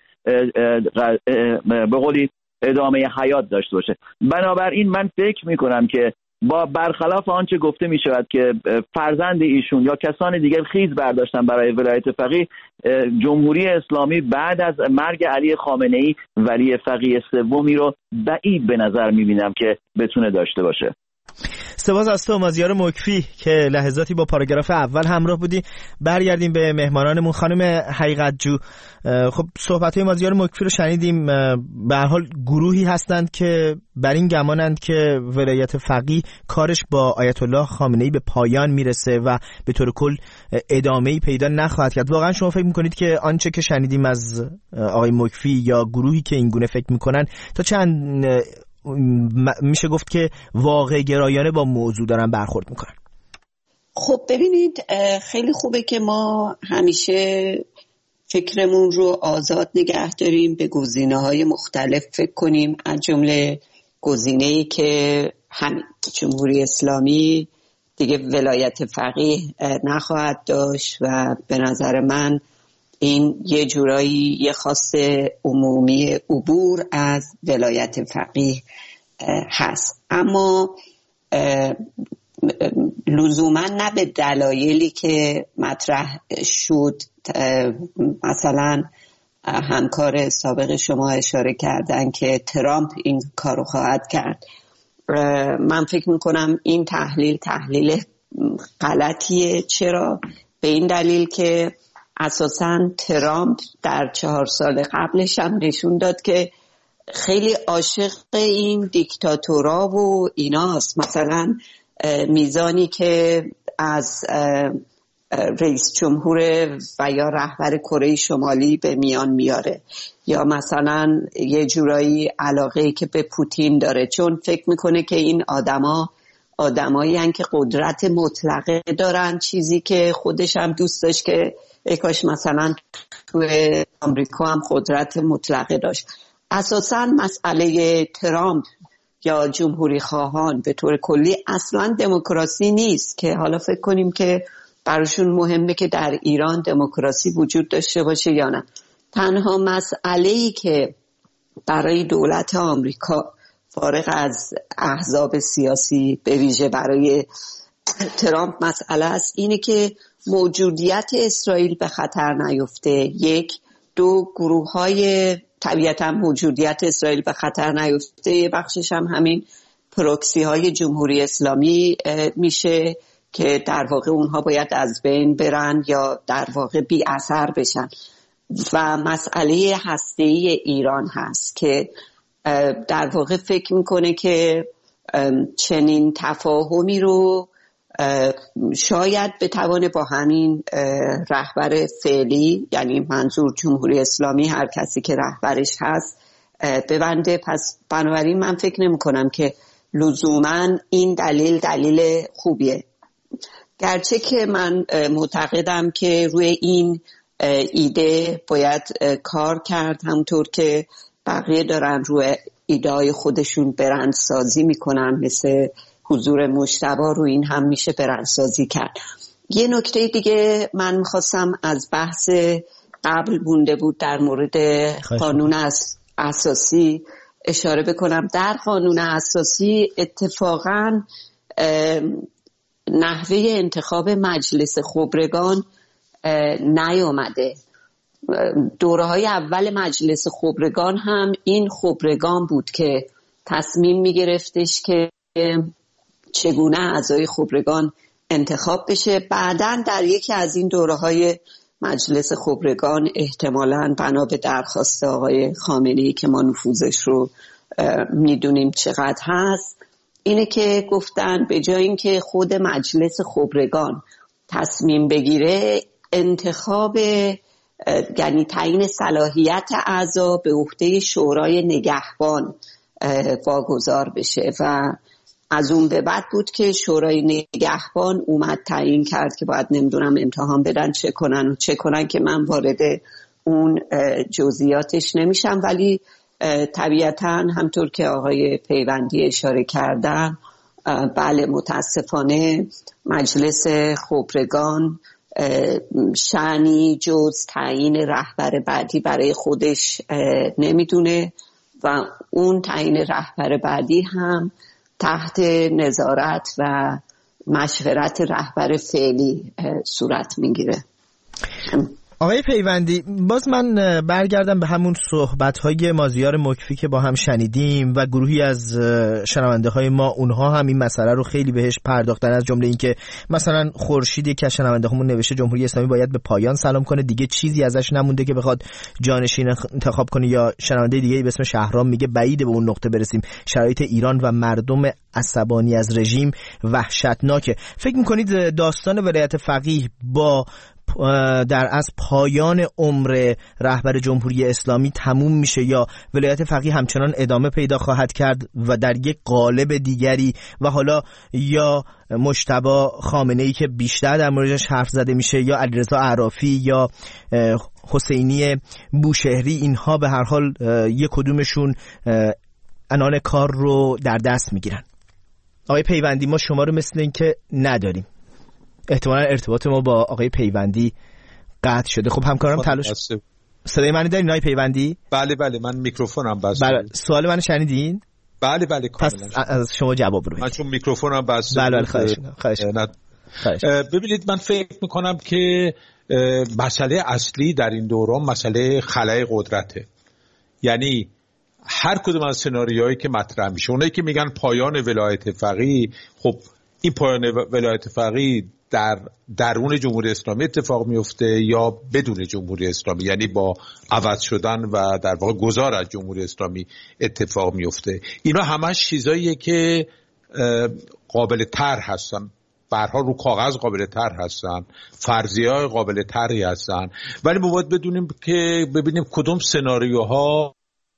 Speaker 6: به قولی ادامه حیات داشته باشه. بنابراین من فکر میکنم که با برخلاف آنچه گفته می شود که فرزند ایشون یا کسان دیگر خیز برداشتن برای ولایت فقیه، جمهوری اسلامی بعد از مرگ علی خامنه‌ای ولی فقیه سومی رو بعید به نظر می بینم که بتونه داشته باشه.
Speaker 3: سپاس از تو مازیار مکفی که لحظاتی با پاراگراف اول همراه بودی. برگردیم به مهمانانمون. خانم حقیقت جو، خب صحبت‌های مازیار مکفی رو شنیدیم. به هر حال گروهی هستند که بر این گمانند که ولایت فقیه کارش با آیت الله خامنه‌ای به پایان میرسه و به طور کل ادامه‌ای پیدا نخواهد کرد. واقعا شما فکر می‌کنید که آنچه که شنیدیم از آقای مکفی یا گروهی که این گونه فکر می‌کنن تا چند میشه گفت که واقع گرایانه با موضوع دارن برخورد میکنن؟
Speaker 4: خب ببینید، خیلی خوبه که ما همیشه فکرمون رو آزاد نگه داریم، به گزینه‌های مختلف فکر کنیم، از جمله گزینه‌ای که همین جمهوری اسلامی دیگه ولایت فقیه نخواهد داشت و به نظر من این یه جورایی یه خواست عمومی عبور از ولایت فقیه هست، اما لزوما نه به دلایلی که مطرح شد. مثلا همکار سابق شما اشاره کردن که ترامپ این کارو خواهد کرد. من فکر میکنم این تحلیل غلطیه. چرا؟ به این دلیل که اساساً ترامپ در 4 سال قبلش هم نشون داد که خیلی عاشق این دیکتاتورا و ایناست. مثلا میزانی که از رئیس جمهور و یا رهبر کره شمالی به میان میاره، یا مثلا یه جورایی علاقه‌ای که به پوتین داره، چون فکر میکنه که این آدمایی هن که قدرت مطلقه دارن، چیزی که خودش هم دوست داشت که کاش مثلا تو آمریکا هم قدرت مطلقه داشت. اساساً مسئله ترامپ یا جمهوری خواهان به طور کلی اصلاً دموکراسی نیست که حالا فکر کنیم که براشون مهمه که در ایران دموکراسی وجود داشته باشه یا نه. تنها مسئله‌ای که برای دولت آمریکا فارغ از احزاب سیاسی به ویژه برای ترامپ مسئله است اینه که موجودیت اسرائیل به خطر نیفته. 1 2 گروه‌های طبیعتاً موجودیت اسرائیل به خطر نیفته، بخشش هم همین پروکسی های جمهوری اسلامی میشه که در واقع اونها باید از بین برن یا در واقع بی اثر بشن. و مسئله هسته‌ای ایران هست که در واقع فکر میکنه که چنین تفاهمی رو شاید بتوانه با همین رهبر فعلی، یعنی منظور جمهوری اسلامی، هر کسی که رهبرش هست، ببنده. پس بنابراین من فکر نمی کنم که لزوما این دلیل خوبیه، گرچه که من معتقدم که روی این ایده باید کار کرد، همونطور که بقیه دارن روی ایده‌های خودشون برندسازی میکنن، مثل حضور مجتبی رو این هم میشه برندسازی کرد. یه نکته دیگه من میخواستم از بحث قبل مونده بود در مورد قانون اساسی اشاره بکنم. در قانون اساسی اتفاقاً نحوه انتخاب مجلس خبرگان نیامده. دوره‌های اول مجلس خبرگان هم این خبرگان بود که تصمیم میگرفتش که چگونه اعضای خبرگان انتخاب بشه. بعداً در یکی از این دوره‌های مجلس خبرگان احتمالاً بنا به درخواست آقای خامنه‌ای که ما نفوذش رو میدونیم چقدر هست، اینه که گفتن به جای اینکه خود مجلس خبرگان تصمیم بگیره، انتخاب یعنی تعیین صلاحیت اعضا به عهده شورای نگهبان واگذار بشه. و از اون به بعد بود که شورای نگهبان اومد تعیین کرد که باید نمیدونم امتحان بدن چه کنن که من وارد اون جزئیاتش نمیشم، ولی طبیعتاً همطور که آقای پیوندی اشاره کردن، بله متاسفانه مجلس خبرگان شأنی جز تعیین رهبر بعدی برای خودش نمیدونه و اون تعیین رهبر بعدی هم تحت نظارت و مشورت رهبر فعلی صورت میگیره.
Speaker 3: آقای پیوندی، باز من برگردم به همون صحبت‌های مازیار مکفی که با هم شنیدیم و گروهی از شنونده‌های ما، اونها هم این مسئله رو خیلی بهش پرداختن، از جمله این که مثلا خورشید یک از شنونده‌هامون نوشته جمهوری اسلامی باید به پایان سلام کنه، دیگه چیزی ازش نمونده که بخواد جانشین انتخاب کنه. یا شنونده دیگه به اسم شهرام میگه بعیده به اون نقطه برسیم، شرایط ایران و مردم عصبانی از رژیم وحشتناکه. فکر می‌کنید داستان ولایت فقیه با در از پایان عمر رهبر جمهوری اسلامی تموم میشه یا ولایت فقیه همچنان ادامه پیدا خواهد کرد و در یک قالب دیگری و حالا یا مجتبی خامنه‌ای که بیشتر در موردش حرف زده میشه یا علیرضا اعرافی یا حسینی بوشهری، اینها به هر حال یک کدومشون عنان کار رو در دست میگیرن؟ آقای پیوندی، ما شما رو مثل این که نداریم، احتمالا ارتباط ما با آقای پیوندی قطع شده. خب همکارم تلاش. صدای منو دارین آقای پیوندی؟
Speaker 5: بله من میکروفونم بسته.
Speaker 3: بله، سوال منو شنیدین؟
Speaker 5: بله
Speaker 3: پس از شما جواب رو بدید.
Speaker 5: من چون میکروفونم بسته.
Speaker 3: بله خواهش.
Speaker 5: ببینید، من فکر میکنم که مسئله اصلی در این دوران مسئله خلأ قدرته. یعنی هر کدوم از سناریوهایی که مطرح میشه، اونایی که میگن پایان ولایت فقیه، خب این پایان ولایت فقیه در درون جمهوری اسلامی اتفاق میفته یا بدون جمهوری اسلامی، یعنی با عوض شدن و در واقع گذار از جمهوری اسلامی اتفاق میفته. اینا همش چیزاییه که قابل طرح هستن، برها رو کاغذ قابل طرح هستن، فرضیه‌های قابل طرحی هستن، ولی ما باید بدونیم که ببینیم کدوم سناریوها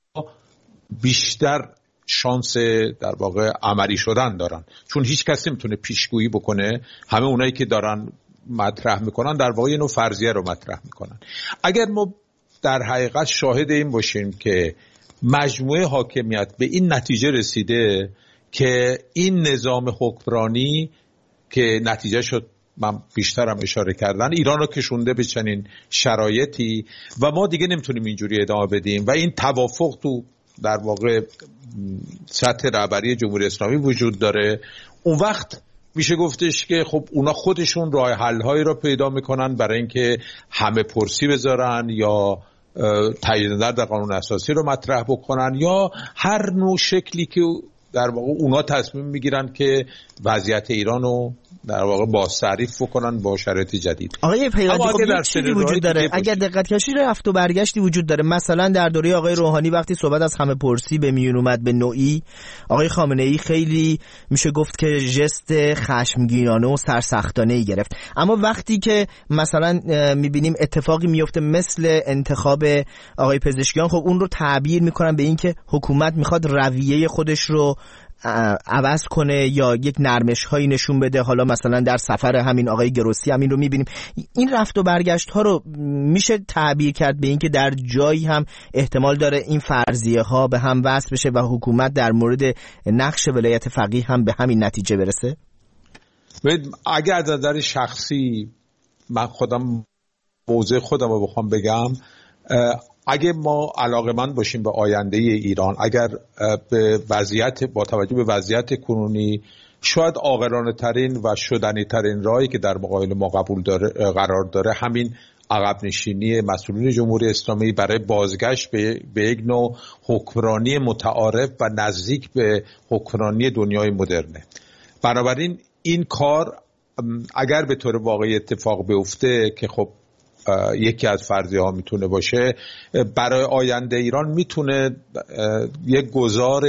Speaker 5: بیشتر شانس در واقع عملی شدن دارن، چون هیچ کسی نمیتونه پیشگویی بکنه. همه اونایی که دارن مطرح میکنن در واقع یه نوع فرضیه رو مطرح میکنن. اگر ما در حقیقت شاهد این باشیم که مجموعه حاکمیت به این نتیجه رسیده که این نظام حکمرانی که نتیجه شد من بیشترم اشاره کردن، ایران رو کشونده به چنین شرایطی و ما دیگه نمیتونیم اینجوری ادامه بدیم و این توافق تو در واقع سطح رهبری جمهوری اسلامی وجود داره، اون وقت میشه گفتش که خب اونا خودشون راه حل‌هایی رو پیدا میکنن برای اینکه همه پرسی بذارن یا تایید در قانون اساسی رو مطرح بکنن یا هر نوع شکلی که در واقع اونا تصمیم میگیرن که وضعیت ایران رو در واقع بازتعریف بکنن با شرایط جدید.
Speaker 3: آقای پیوندی، خب یک چیزی وجود داره، اگر دقت کنید رفت و برگشتی وجود داره. مثلا در دوره آقای روحانی وقتی صحبت از همه پرسی به میون اومد به نوعی، آقای خامنه‌ای خیلی میشه گفت که ژست خشمگینانه و سرسختانه‌ای گرفت. اما وقتی که مثلا میبینیم اتفاقی میفته مثل انتخاب آقای پزشکیان، خب اون رو تعبیر میکنن به این که حکومت میخواد رویه خودش رو عوض کنه یا یک نرمش هایی نشون بده. حالا مثلا در سفر همین آقای گروسی همین رو میبینیم. این رفت و برگشت ها رو میشه تعبیر کرد به این که در جایی هم احتمال داره این فرضیه ها به هم وصل بشه و حکومت در مورد نقش ولایت فقیه هم به همین نتیجه برسه.
Speaker 5: اگر از نظر شخصی من خودم موضع خودم رو بخوام بگم، اگه ما علاقه‌مند باشیم به آینده ایران، اگر به وضعیت با توجه به وضعیت کنونی شاید عاقلانه ترین و شدنی ترین راهی که در مقابل ما قرار داره همین عقب نشینی مسئولین جمهوری اسلامی برای بازگشت به یک نوع حکمرانی متعارف و نزدیک به حکمرانی دنیای مدرنه. بنابراین این کار اگر به طور واقعی اتفاق بیفته که خب یکی از فرضیه ها میتونه باشه، برای آینده ایران میتونه یک گذار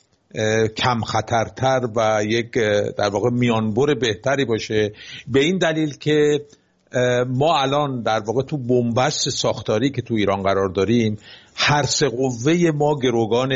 Speaker 5: کم خطرتر و یک در واقع میانبر بهتری باشه، به این دلیل که ما الان در واقع تو بنبست ساختاری که تو ایران قرار داریم، هر سه قوه ما گروگان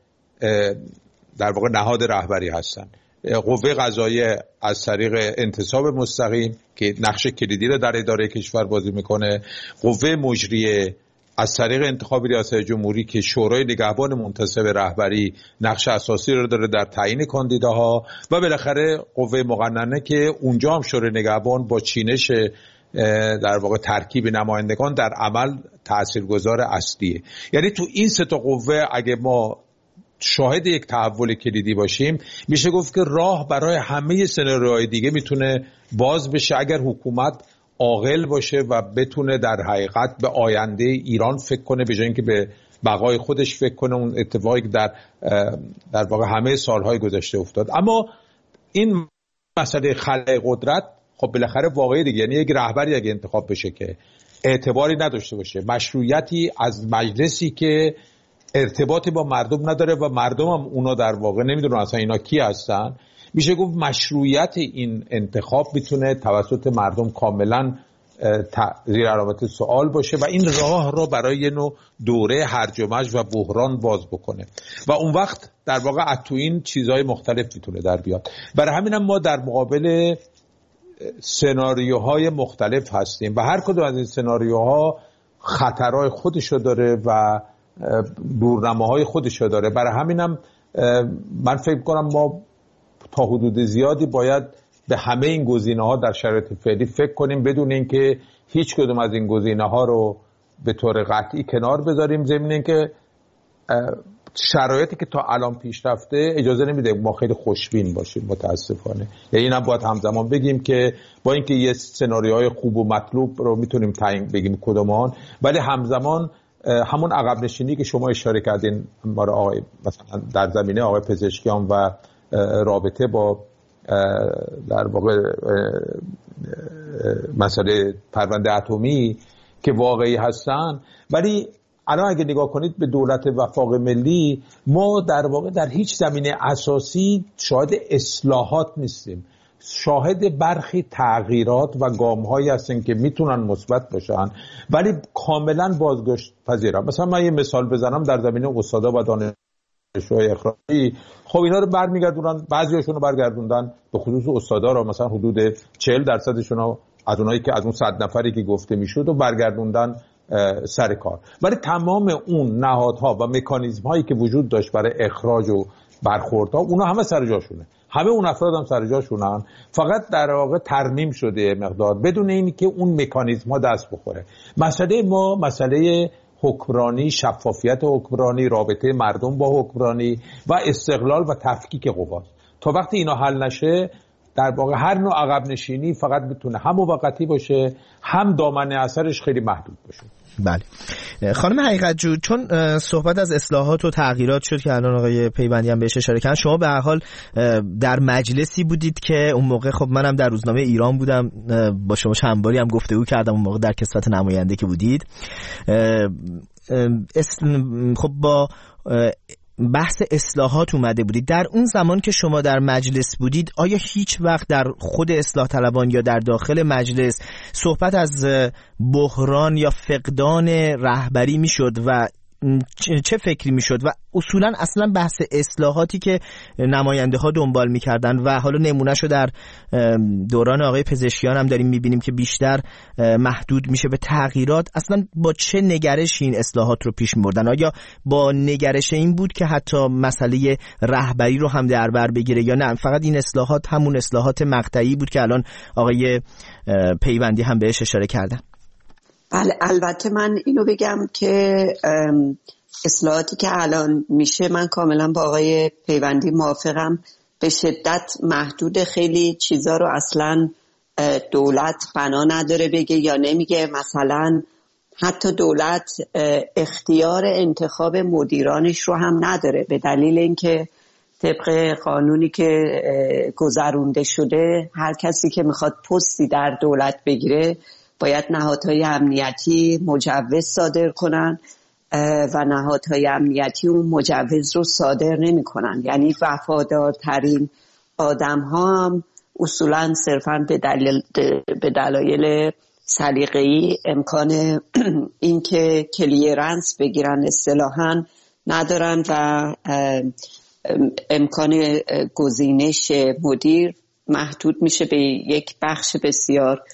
Speaker 5: در واقع نهاد رهبری هستن. قوه قضاییه از طریق انتصاب مستقیم که نقش کلیدی رو در اداره کشور بازی میکنه، قوه مجریه از طریق انتخاب ریاست جمهوری که شورای نگهبان منتصب رهبری نقش اساسی رو داره در تعیین کاندیداها، و بالاخره قوه مقننه که اونجا هم شورای نگهبان با چینش در واقع ترکیب نمایندگان در عمل تاثیرگذار اصلیه. یعنی تو این سه تا قوه اگه ما شاهد یک تحول کلیدی باشیم، میشه گفت که راه برای همه سناریوهای دیگه میتونه باز بشه اگر حکومت عاقل باشه و بتونه در حقیقت به آینده ایران فکر کنه به جای اینکه به بقای خودش فکر کنه، اون اتفاقی که در واقع همه سالهای گذشته افتاد. اما این مسئله خلق قدرت خب بالاخره واقعی دیگه، یعنی یک رهبری اگه انتخاب بشه که اعتباری نداشته باشه، مشروعیتی از مجلسی که ارتباطی با مردم نداره و مردم هم اونا در واقع نمیدونن اصلا اینا کی هستن، میشه گفت مشروعیت این انتخاب میتونه توسط مردم کاملا زیر علامت سوال باشه و این راه را برای نوع دوره هرج و مرج و بحران باز بکنه و اون وقت در واقع تو این چیزهای مختلف میتونه در بیاد. برای همین هم ما در مقابل سناریوهای مختلف هستیم و هر کدوم از این سناریوها خطرهای خودشو داره و دورنماهای خودشو داره. برای همین هم من فکر کنم ما تا حدود زیادی باید به همه این گزینه‌ها در شرایط فعلی فکر کنیم بدون اینکه هیچ کدوم از این گزینه‌ها رو به طور قطعی کنار بذاریم، ضمن اینکه شرایطی که تا الان پیش رفته اجازه نمیده ما خیلی خوشبین باشیم متاسفانه. یعنی اینم باید همزمان بگیم که با اینکه یه سناریوهای خوب و مطلوب رو میتونیم تعیین بگیم کدومان، ولی همزمان همون عقب نشینی که شما اشاره کردین آقای مثلا در زمینه آقای پزشکیان و رابطه با در واقع مسئله پرونده اتمی که واقعی هستن، ولی الان اگه نگاه کنید به دولت وفاق ملی، ما در واقع در هیچ زمینه اساسی شاهد اصلاحات نیستیم، شاهد برخی تغییرات و گام‌هایی هستن که میتونن مثبت باشن ولی کاملا بازگشت پذیرن. مثلا من یه مثال بزنم در زمینه استادا و دانشجوهای اخراجی، خب اینا رو برمیگردونن، بعضیاشون رو برگردوندن، به خصوص استادا رو مثلا حدود 40%شون رو از اونایی که از اون 100 نفری که گفته میشد و برگردوندن سر کار، ولی تمام اون نهادها و مکانیزم هایی که وجود داشت برای اخراج و برخوردها اونا همه سر جاشونه، همه اون افراد هم سر جاشونن، فقط در واقع ترمیم شده مقدار بدون اینی که اون مکانیزم ها دست بخوره. مسئله ما مسئله حکمرانی، شفافیت حکمرانی، رابطه مردم با حکمرانی و استقلال و تفکیک قواست. تا وقتی اینا حل نشه در واقع هر نوع عقب نشینی فقط میتونه هم موقتی باشه هم دامنه اثرش خیلی محدود باشه.
Speaker 3: بله خانم حقیقت جو، چون صحبت از اصلاحات و تغییرات شد که الان آقای پیوندی هم بهش اشاره کردن، شما به هر حال در مجلسی بودید که اون موقع خب منم در روزنامه ایران بودم، با شما چند باری هم گفتگو کردم اون موقع در کسوت نماینده که بودید. خب با بحث اصلاحات اومده بودید. در اون زمان که شما در مجلس بودید آیا هیچ وقت در خود اصلاح طلبان یا در داخل مجلس صحبت از بحران یا فقدان رهبری میشد و چه فکری میشد و اصولا اصلا بحث اصلاحاتی که نماینده ها دنبال میکردن و حالا نمونهشو در دوران آقای پزشکیان هم داریم میبینیم که بیشتر محدود میشه به تغییرات، اصلا با چه نگرشی این اصلاحات رو پیش میبردن؟ آیا با نگرش این بود که حتی مسئله رهبری رو هم در بر بگیره یا نه فقط این اصلاحات همون اصلاحات مقطعی بود که الان آقای پیوندی هم بهش اشاره کردن؟
Speaker 4: بله البته من اینو بگم که اصلاحاتی که الان میشه من کاملا با آقای پیوندی موافقم، به شدت محدود، خیلی چیزا رو اصلا دولت بنا نداره بگه یا نمیگه. مثلا حتی دولت اختیار انتخاب مدیرانش رو هم نداره به دلیل اینکه طبق قانونی که گذرونده شده هر کسی که میخواد پستی در دولت بگیره باید نهادهای امنیتی مجوز صادر کنن و نهادهای امنیتی اون مجوز رو صادر نمی کنن. یعنی وفادارترین آدم ها هم اصولا صرفاً به دلایل سلیقه‌ای امکان اینکه کلیرنس بگیرن اصطلاحاً ندارن و امکان گزینش مدیر محدود میشه به یک بخش بسیار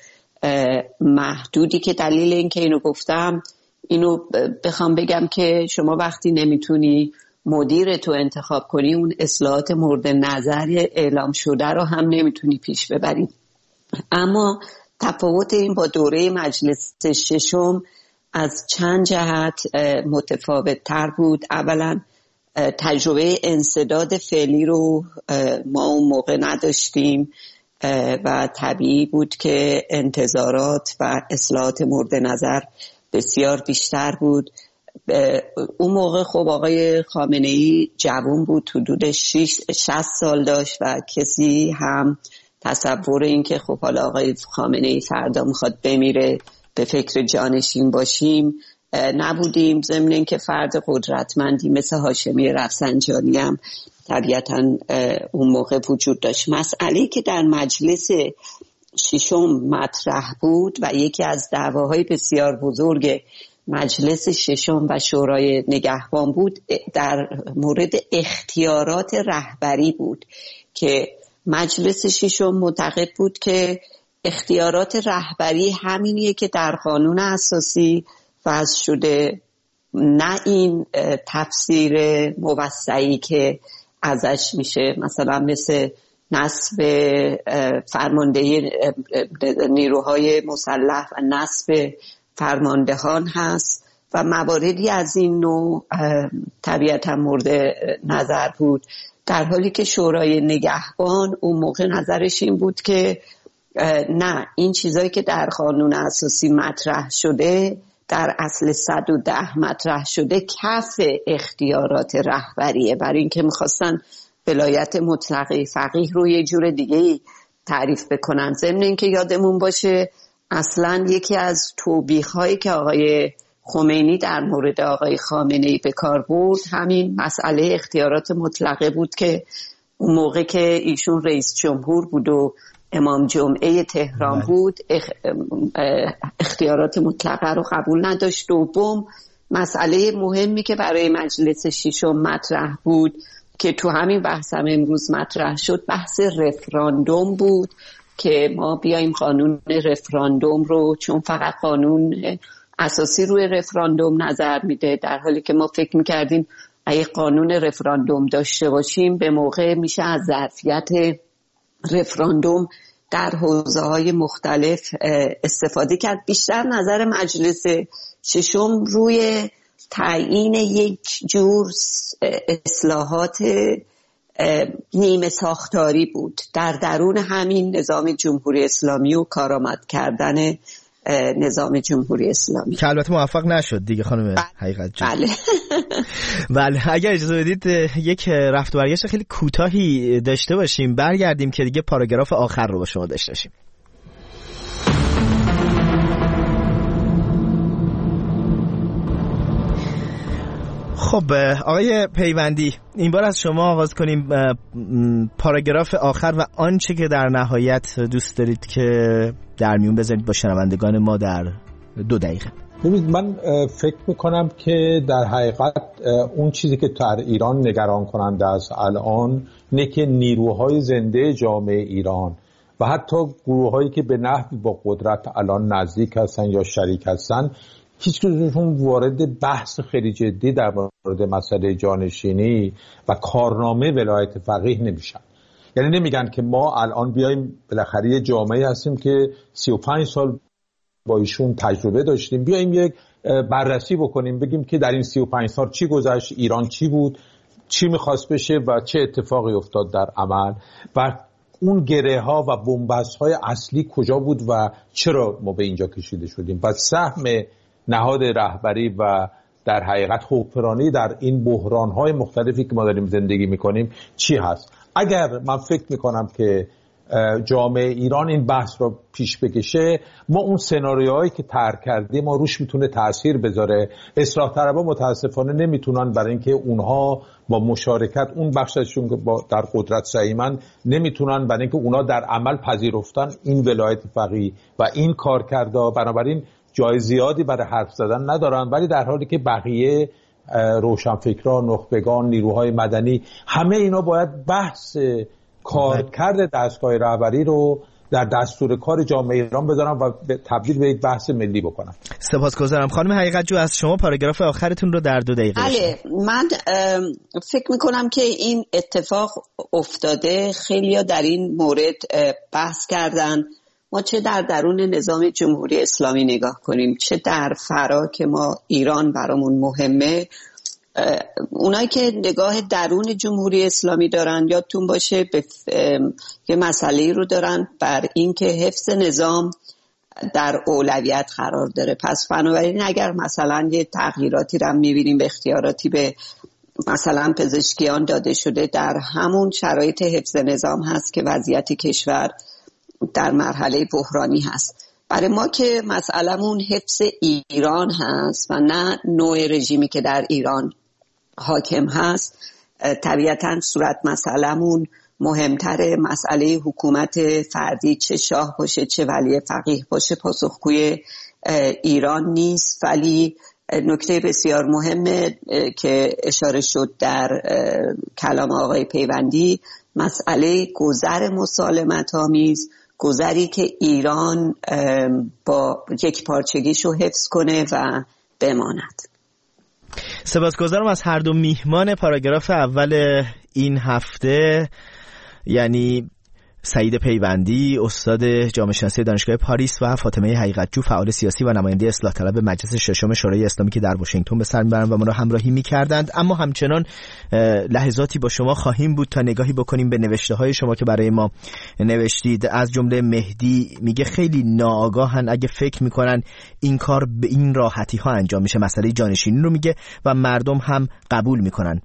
Speaker 4: محدودی که دلیل این که اینو گفتم اینو بخوام بگم که شما وقتی نمیتونی مدیر تو انتخاب کنی اون اصلاحات مورد نظر اعلام شده رو هم نمیتونی پیش ببری. اما تفاوت این با دوره مجلس ششم از چند جهت متفاوت تر بود. اولا تجربه انسداد فعلی رو ما اون موقع نداشتیم و طبیعی بود که انتظارات و اصلاحات مورد نظر بسیار بیشتر بود. اون موقع خب آقای خامنه‌ای جوان بود، حدود 60 سال داشت و کسی هم تصور این که خب حالا آقای خامنه‌ای فردا میخواد بمیره به فکر جانشین باشیم نبودیم. ضمن این که فرد قدرتمندی مثل هاشمی رفسنجانی هم طبیعتاً اون موقع وجود داشت. مسئله‌ای که در مجلس ششم مطرح بود و یکی از دعواهای بسیار بزرگ مجلس ششم و شورای نگهبان بود در مورد اختیارات رهبری بود که مجلس ششم معتقد بود که اختیارات رهبری همینیه که در قانون اساسی وضع شده، نه این تفسیر موسعی که ازش میشه، مثلا مثل نصب فرماندهی نیروهای مسلح و نصب فرماندهان هست و مواردی از این نوع طبیعتا مورد نظر بود، در حالی که شورای نگهبان اون موقع نظرش این بود که نه، این چیزایی که در قانون اساسی مطرح شده، در اصل 110 مطرح شده، کف اختیارات رهبریه، برای اینکه میخواستن ولایت مطلقه فقیه رو یه جور دیگه تعریف بکنن. ضمن اینکه یادمون باشه اصلا یکی از توبیخ‌هایی که آقای خمینی در مورد آقای خامنه‌ای به کار برد همین مسئله اختیارات مطلقه بود که اون موقع که ایشون رئیس جمهور بود و امام جمعه تهران بود اختیارات مطلقه رو قبول نداشت. دوم، مسئله مهمی که برای مجلس ششم مطرح بود که تو همین بحث هم امروز مطرح شد، بحث رفراندوم بود که ما بیایم قانون رفراندوم رو، چون فقط قانون اساسی روی رفراندوم نظر میده، در حالی که ما فکر میکردیم اگه قانون رفراندوم داشته باشیم به موقع میشه از ظرفیت رفراندوم در حوزه‌های مختلف استفاده کرد. بیشتر نظر مجلس ششم روی تعیین یک جور اصلاحات نیمه ساختاری بود در درون همین نظام جمهوری اسلامی و کارآمد کردن نظام جمهوری اسلامی
Speaker 3: که البته موفق نشد دیگه خانم حقیقت جان.
Speaker 4: بله
Speaker 3: بله، اگر اجازه بدید یک رفت و برگشت خیلی کوتاهی داشته باشیم، برگردیم که دیگه پاراگراف آخر رو با شما داشته باشیم. خب آقای پیوندی، این بار از شما آغاز کنیم، پاراگراف آخر و آنچه که در نهایت دوست دارید که در میون بذارید با شنوندگان ما در 2 دقیقه.
Speaker 5: ببینید، من فکر میکنم که در حقیقت اون چیزی که در ایران نگران کننده است الان اینه که نیروهای زنده جامعه ایران و حتی گروه‌هایی که به نحوی با قدرت الان نزدیک هستن یا شریک هستن، هیچ کدومشون وارد بحث خیلی جدی در مورد مسئله جانشینی و کارنامه ولایت فقیه نمیشن. یعنی نمیگن که ما الان بیایم بالاخره یه جامعه هستیم که 35 سال با ایشون تجربه داشتیم، بیایم یک بررسی بکنیم، بگیم که در این 35 سال چی گذشت، ایران چی بود، چی میخواست بشه و چه اتفاقی افتاد در عمل و اون گره ها و بنبست های اصلی کجا بود و چرا ما به اینجا کشیده شدیم و سهم نهاد رهبری و در حقیقت حکمرانی در این بحران های مختلفی که ما داریم زندگی میکنیم چی هست. اگر من فکر میکنم که جامعه ایران این بحث رو پیش بکشه، ما اون سناریوهایی که طرح کردیم ما روش میتونه تأثیر بذاره. اصلاح طلبها متاسفانه نمیتونن، برای اینکه اونها با مشارکت اون بخششون که در قدرت سعیمن نمیتونن، برای اینکه اونها در عمل پذیرفتن این ولایت فقیه و این کار کرده، بنابراین جای زیادی برای حرف زدن ندارن. ولی در حالی که بقیه روشنفکران، نخبگان، نیروهای مدنی، همه اینا باید بحث کارکرد دستگاه رهبری رو در دستور کار جامعه ایران بذارن و تبدیل به یک بحث ملی بکنن.
Speaker 3: سپاسگزارم. خانم حقیقت جو، از شما پاراگراف آخرتون رو در 2 دقیقه
Speaker 4: بله، من فکر میکنم که این اتفاق افتاده. خیلی‌ها در این مورد بحث کردن. ما چه در درون نظام جمهوری اسلامی نگاه کنیم، چه در فرا که ما ایران برامون مهمه، اونایی که نگاه درون جمهوری اسلامی دارن یادتون باشه یه مسئله رو دارن بر این که حفظ نظام در اولویت قرار داره. پس بنابراین اگر مثلا یه تغییراتی رو می‌بینیم به اختیاراتی به مثلا پزشکیان داده شده در همون شرایط حفظ نظام هست که وضعیت کشور در مرحله بحرانی هست. برای ما که مسئلمون حفظ ایران هست و نه نوع رژیمی که در ایران حاکم هست، طبیعتاً صورت مسئلمون مهمتره. مسئله حکومت فردی چه شاه باشه چه ولی فقیه باشه پاسخگوی ایران نیست. ولی نکته بسیار مهمه که اشاره شد در کلام آقای پیوندی، مسئله گذر مسالمت‌آمیز، گذری که ایران با یک پارچگیش رو حفظ کنه و بماند.
Speaker 3: سپاسگزارم از هر دو میهمان پاراگراف اول این هفته، یعنی سعید پیوندی استاد جامعه شناسی دانشگاه پاریس و فاطمه حقیقتجو فعال سیاسی و نماینده اصلاح طلب مجلس ششم شورای اسلامی که در واشنگتن به سر میبرند و ما را همراهی میکردند. اما همچنان لحظاتی با شما خواهیم بود تا نگاهی بکنیم به نوشته های شما که برای ما نوشتید. از جمله مهدی میگه خیلی ناآگاهن اگه فکر میکنن این کار به این راحتی ها انجام میشه. مسئله جانشینی رو میگه و مردم هم قبول میکنن.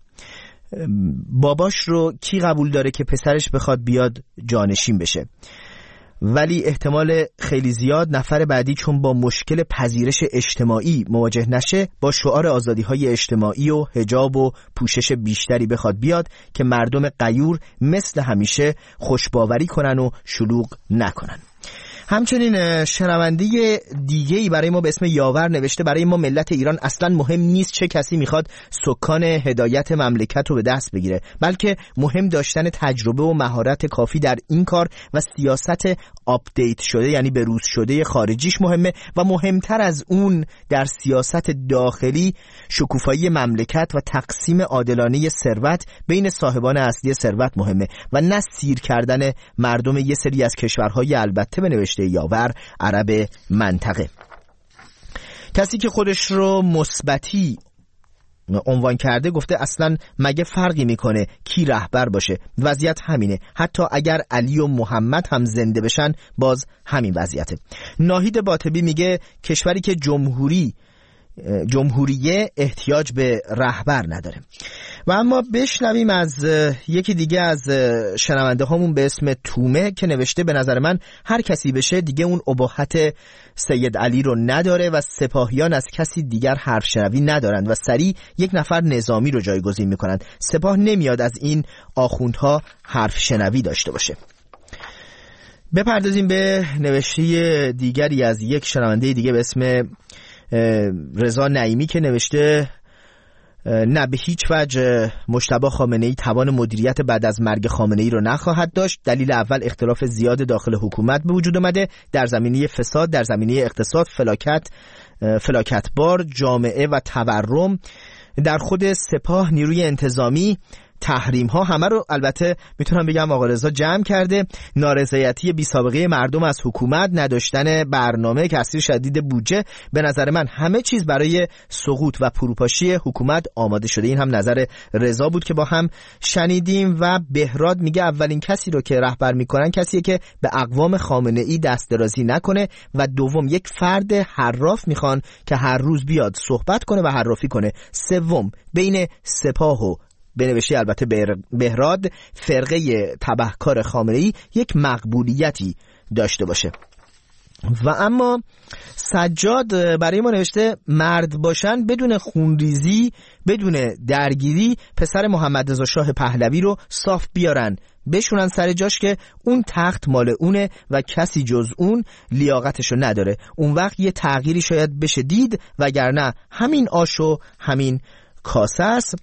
Speaker 3: باباش رو کی قبول داره که پسرش بخواد بیاد جانشین بشه؟ ولی احتمال خیلی زیاد نفر بعدی چون با مشکل پذیرش اجتماعی مواجه نشه با شعار آزادی‌های اجتماعی و حجاب و پوشش بیشتری بخواد بیاد که مردم غیور مثل همیشه خوشباوری کنن و شلوغ نکنن. همچنین شنونده دیگه‌ای برای ما به اسم یاور نوشته برای ما ملت ایران اصلا مهم نیست چه کسی میخواد سکان هدایت مملکت رو به دست بگیره، بلکه مهم داشتن تجربه و مهارت کافی در این کار و سیاست آپدیت شده یعنی بروز شده خارجیش مهمه و مهمتر از اون در سیاست داخلی شکوفایی مملکت و تقسیم عادلانه ثروت بین صاحبان اصلی ثروت مهمه و نه سیر کردن مردم یه سری از کشورهای البته به نوشته یاور عرب منطقه. کسی که خودش رو مثبتی عنوان کرده گفته اصلا مگه فرقی میکنه کی رهبر باشه، وضعیت همینه، حتی اگر علی و محمد هم زنده بشن باز همین وضعیته. ناهید باطبی میگه کشوری که جمهوریه احتیاج به رهبر نداره. و اما بشنویم از یکی دیگه از شنونده هامون به اسم تومه که نوشته به نظر من هر کسی بشه دیگه اون اباحت سید علی رو نداره و سپاهیان از کسی دیگر حرف شنوی ندارند و سریع یک نفر نظامی رو جایگزین میکنند. سپاه نمیاد از این آخوندها حرف شنوی داشته باشه. بپردازیم به نوشته دیگری از یک شنونده دیگه به اسم رضا نعیمی که نوشته نه به هیچ وجه مجتبی خامنه‌ای توان مدیریت بعد از مرگ خامنه‌ای رو نخواهد داشت. دلیل اول اختلاف زیاد داخل حکومت به وجود اومده در زمینه فساد، در زمینه اقتصاد، فلاکتبار جامعه و تورم، در خود سپاه نیروی انتظامی، تحریم ها، همه رو البته میتونم بگم آقا رضا جمع کرده. نارضایتی بی سابقه مردم از حکومت، نداشتن برنامه، کسری شدید بودجه، به نظر من همه چیز برای سقوط و فروپاشی حکومت آماده شده. این هم نظر رضا بود که با هم شنیدیم. و بهراد میگه اولین کسی رو که رهبر میکنن کسیه که به اقوام خامنه‌ای دست درازی نکنه و دوم یک فرد حراف میخوان که هر روز بیاد صحبت کنه و حرافی کنه. سوم بین سپاه و به نوشته البته بهراد فرقه تبهکار خامنه‌ای یک مقبولیتی داشته باشه. و اما سجاد برای ما نوشته مرد باشن بدون خونریزی، بدون درگیری، پسر محمد رضا شاه پهلوی رو صاف بیارن بشونن سر جاش که اون تخت مال اونه و کسی جز اون لیاقتشو نداره. اون وقت یه تغییری شاید بشه دید، وگرنه همین آش و همین کاسه است.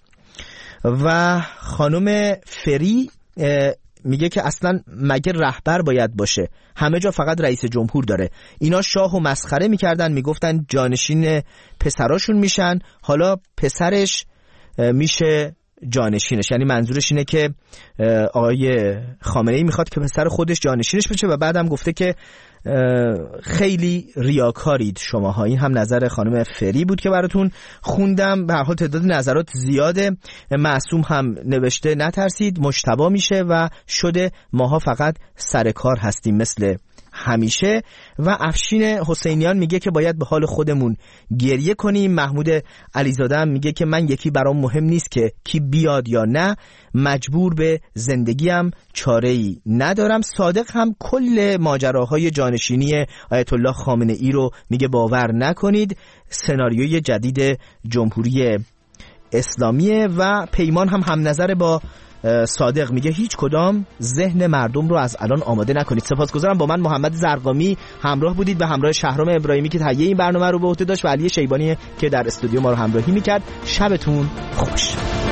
Speaker 3: و خانم فری میگه که اصلا مگه رهبر باید باشه؟ همه جا فقط رئیس جمهور داره. اینا شاه و مسخره میکردن، میگفتن جانشین پسراشون میشن، حالا پسرش میشه جانشینش. یعنی منظورش اینه که آقای خامنه‌ای میخواد که پسر خودش جانشینش بشه و بعدم گفته که خیلی ریاکارید شماها. این هم نظر خانم فری بود که براتون خوندم. به هر حال تعداد نظرات زیاده. معصوم هم نوشته نترسید مجتبی میشه و شده ماها فقط سر کار هستیم مثل همیشه. و افشین حسینیان میگه که باید به حال خودمون گریه کنیم. محمود علیزاده هم میگه که من یکی برام مهم نیست که کی بیاد یا نه، مجبور به زندگیم چاره‌ای ندارم. صادق هم کل ماجراهای جانشینی آیت الله خامنه ای رو میگه باور نکنید، سناریوی جدید جمهوری اسلامیه. و پیمان هم نظر با صادق، میگه هیچ کدام ذهن مردم رو از الان آماده نکنید. سپاسگزارم با من محمد زرقامی همراه بودید به همراه شهرام ابراهیمی که تهیه این برنامه رو به عهده داشت و علی شیبانی که در استودیو ما رو همراهی میکرد. شبتون خوش.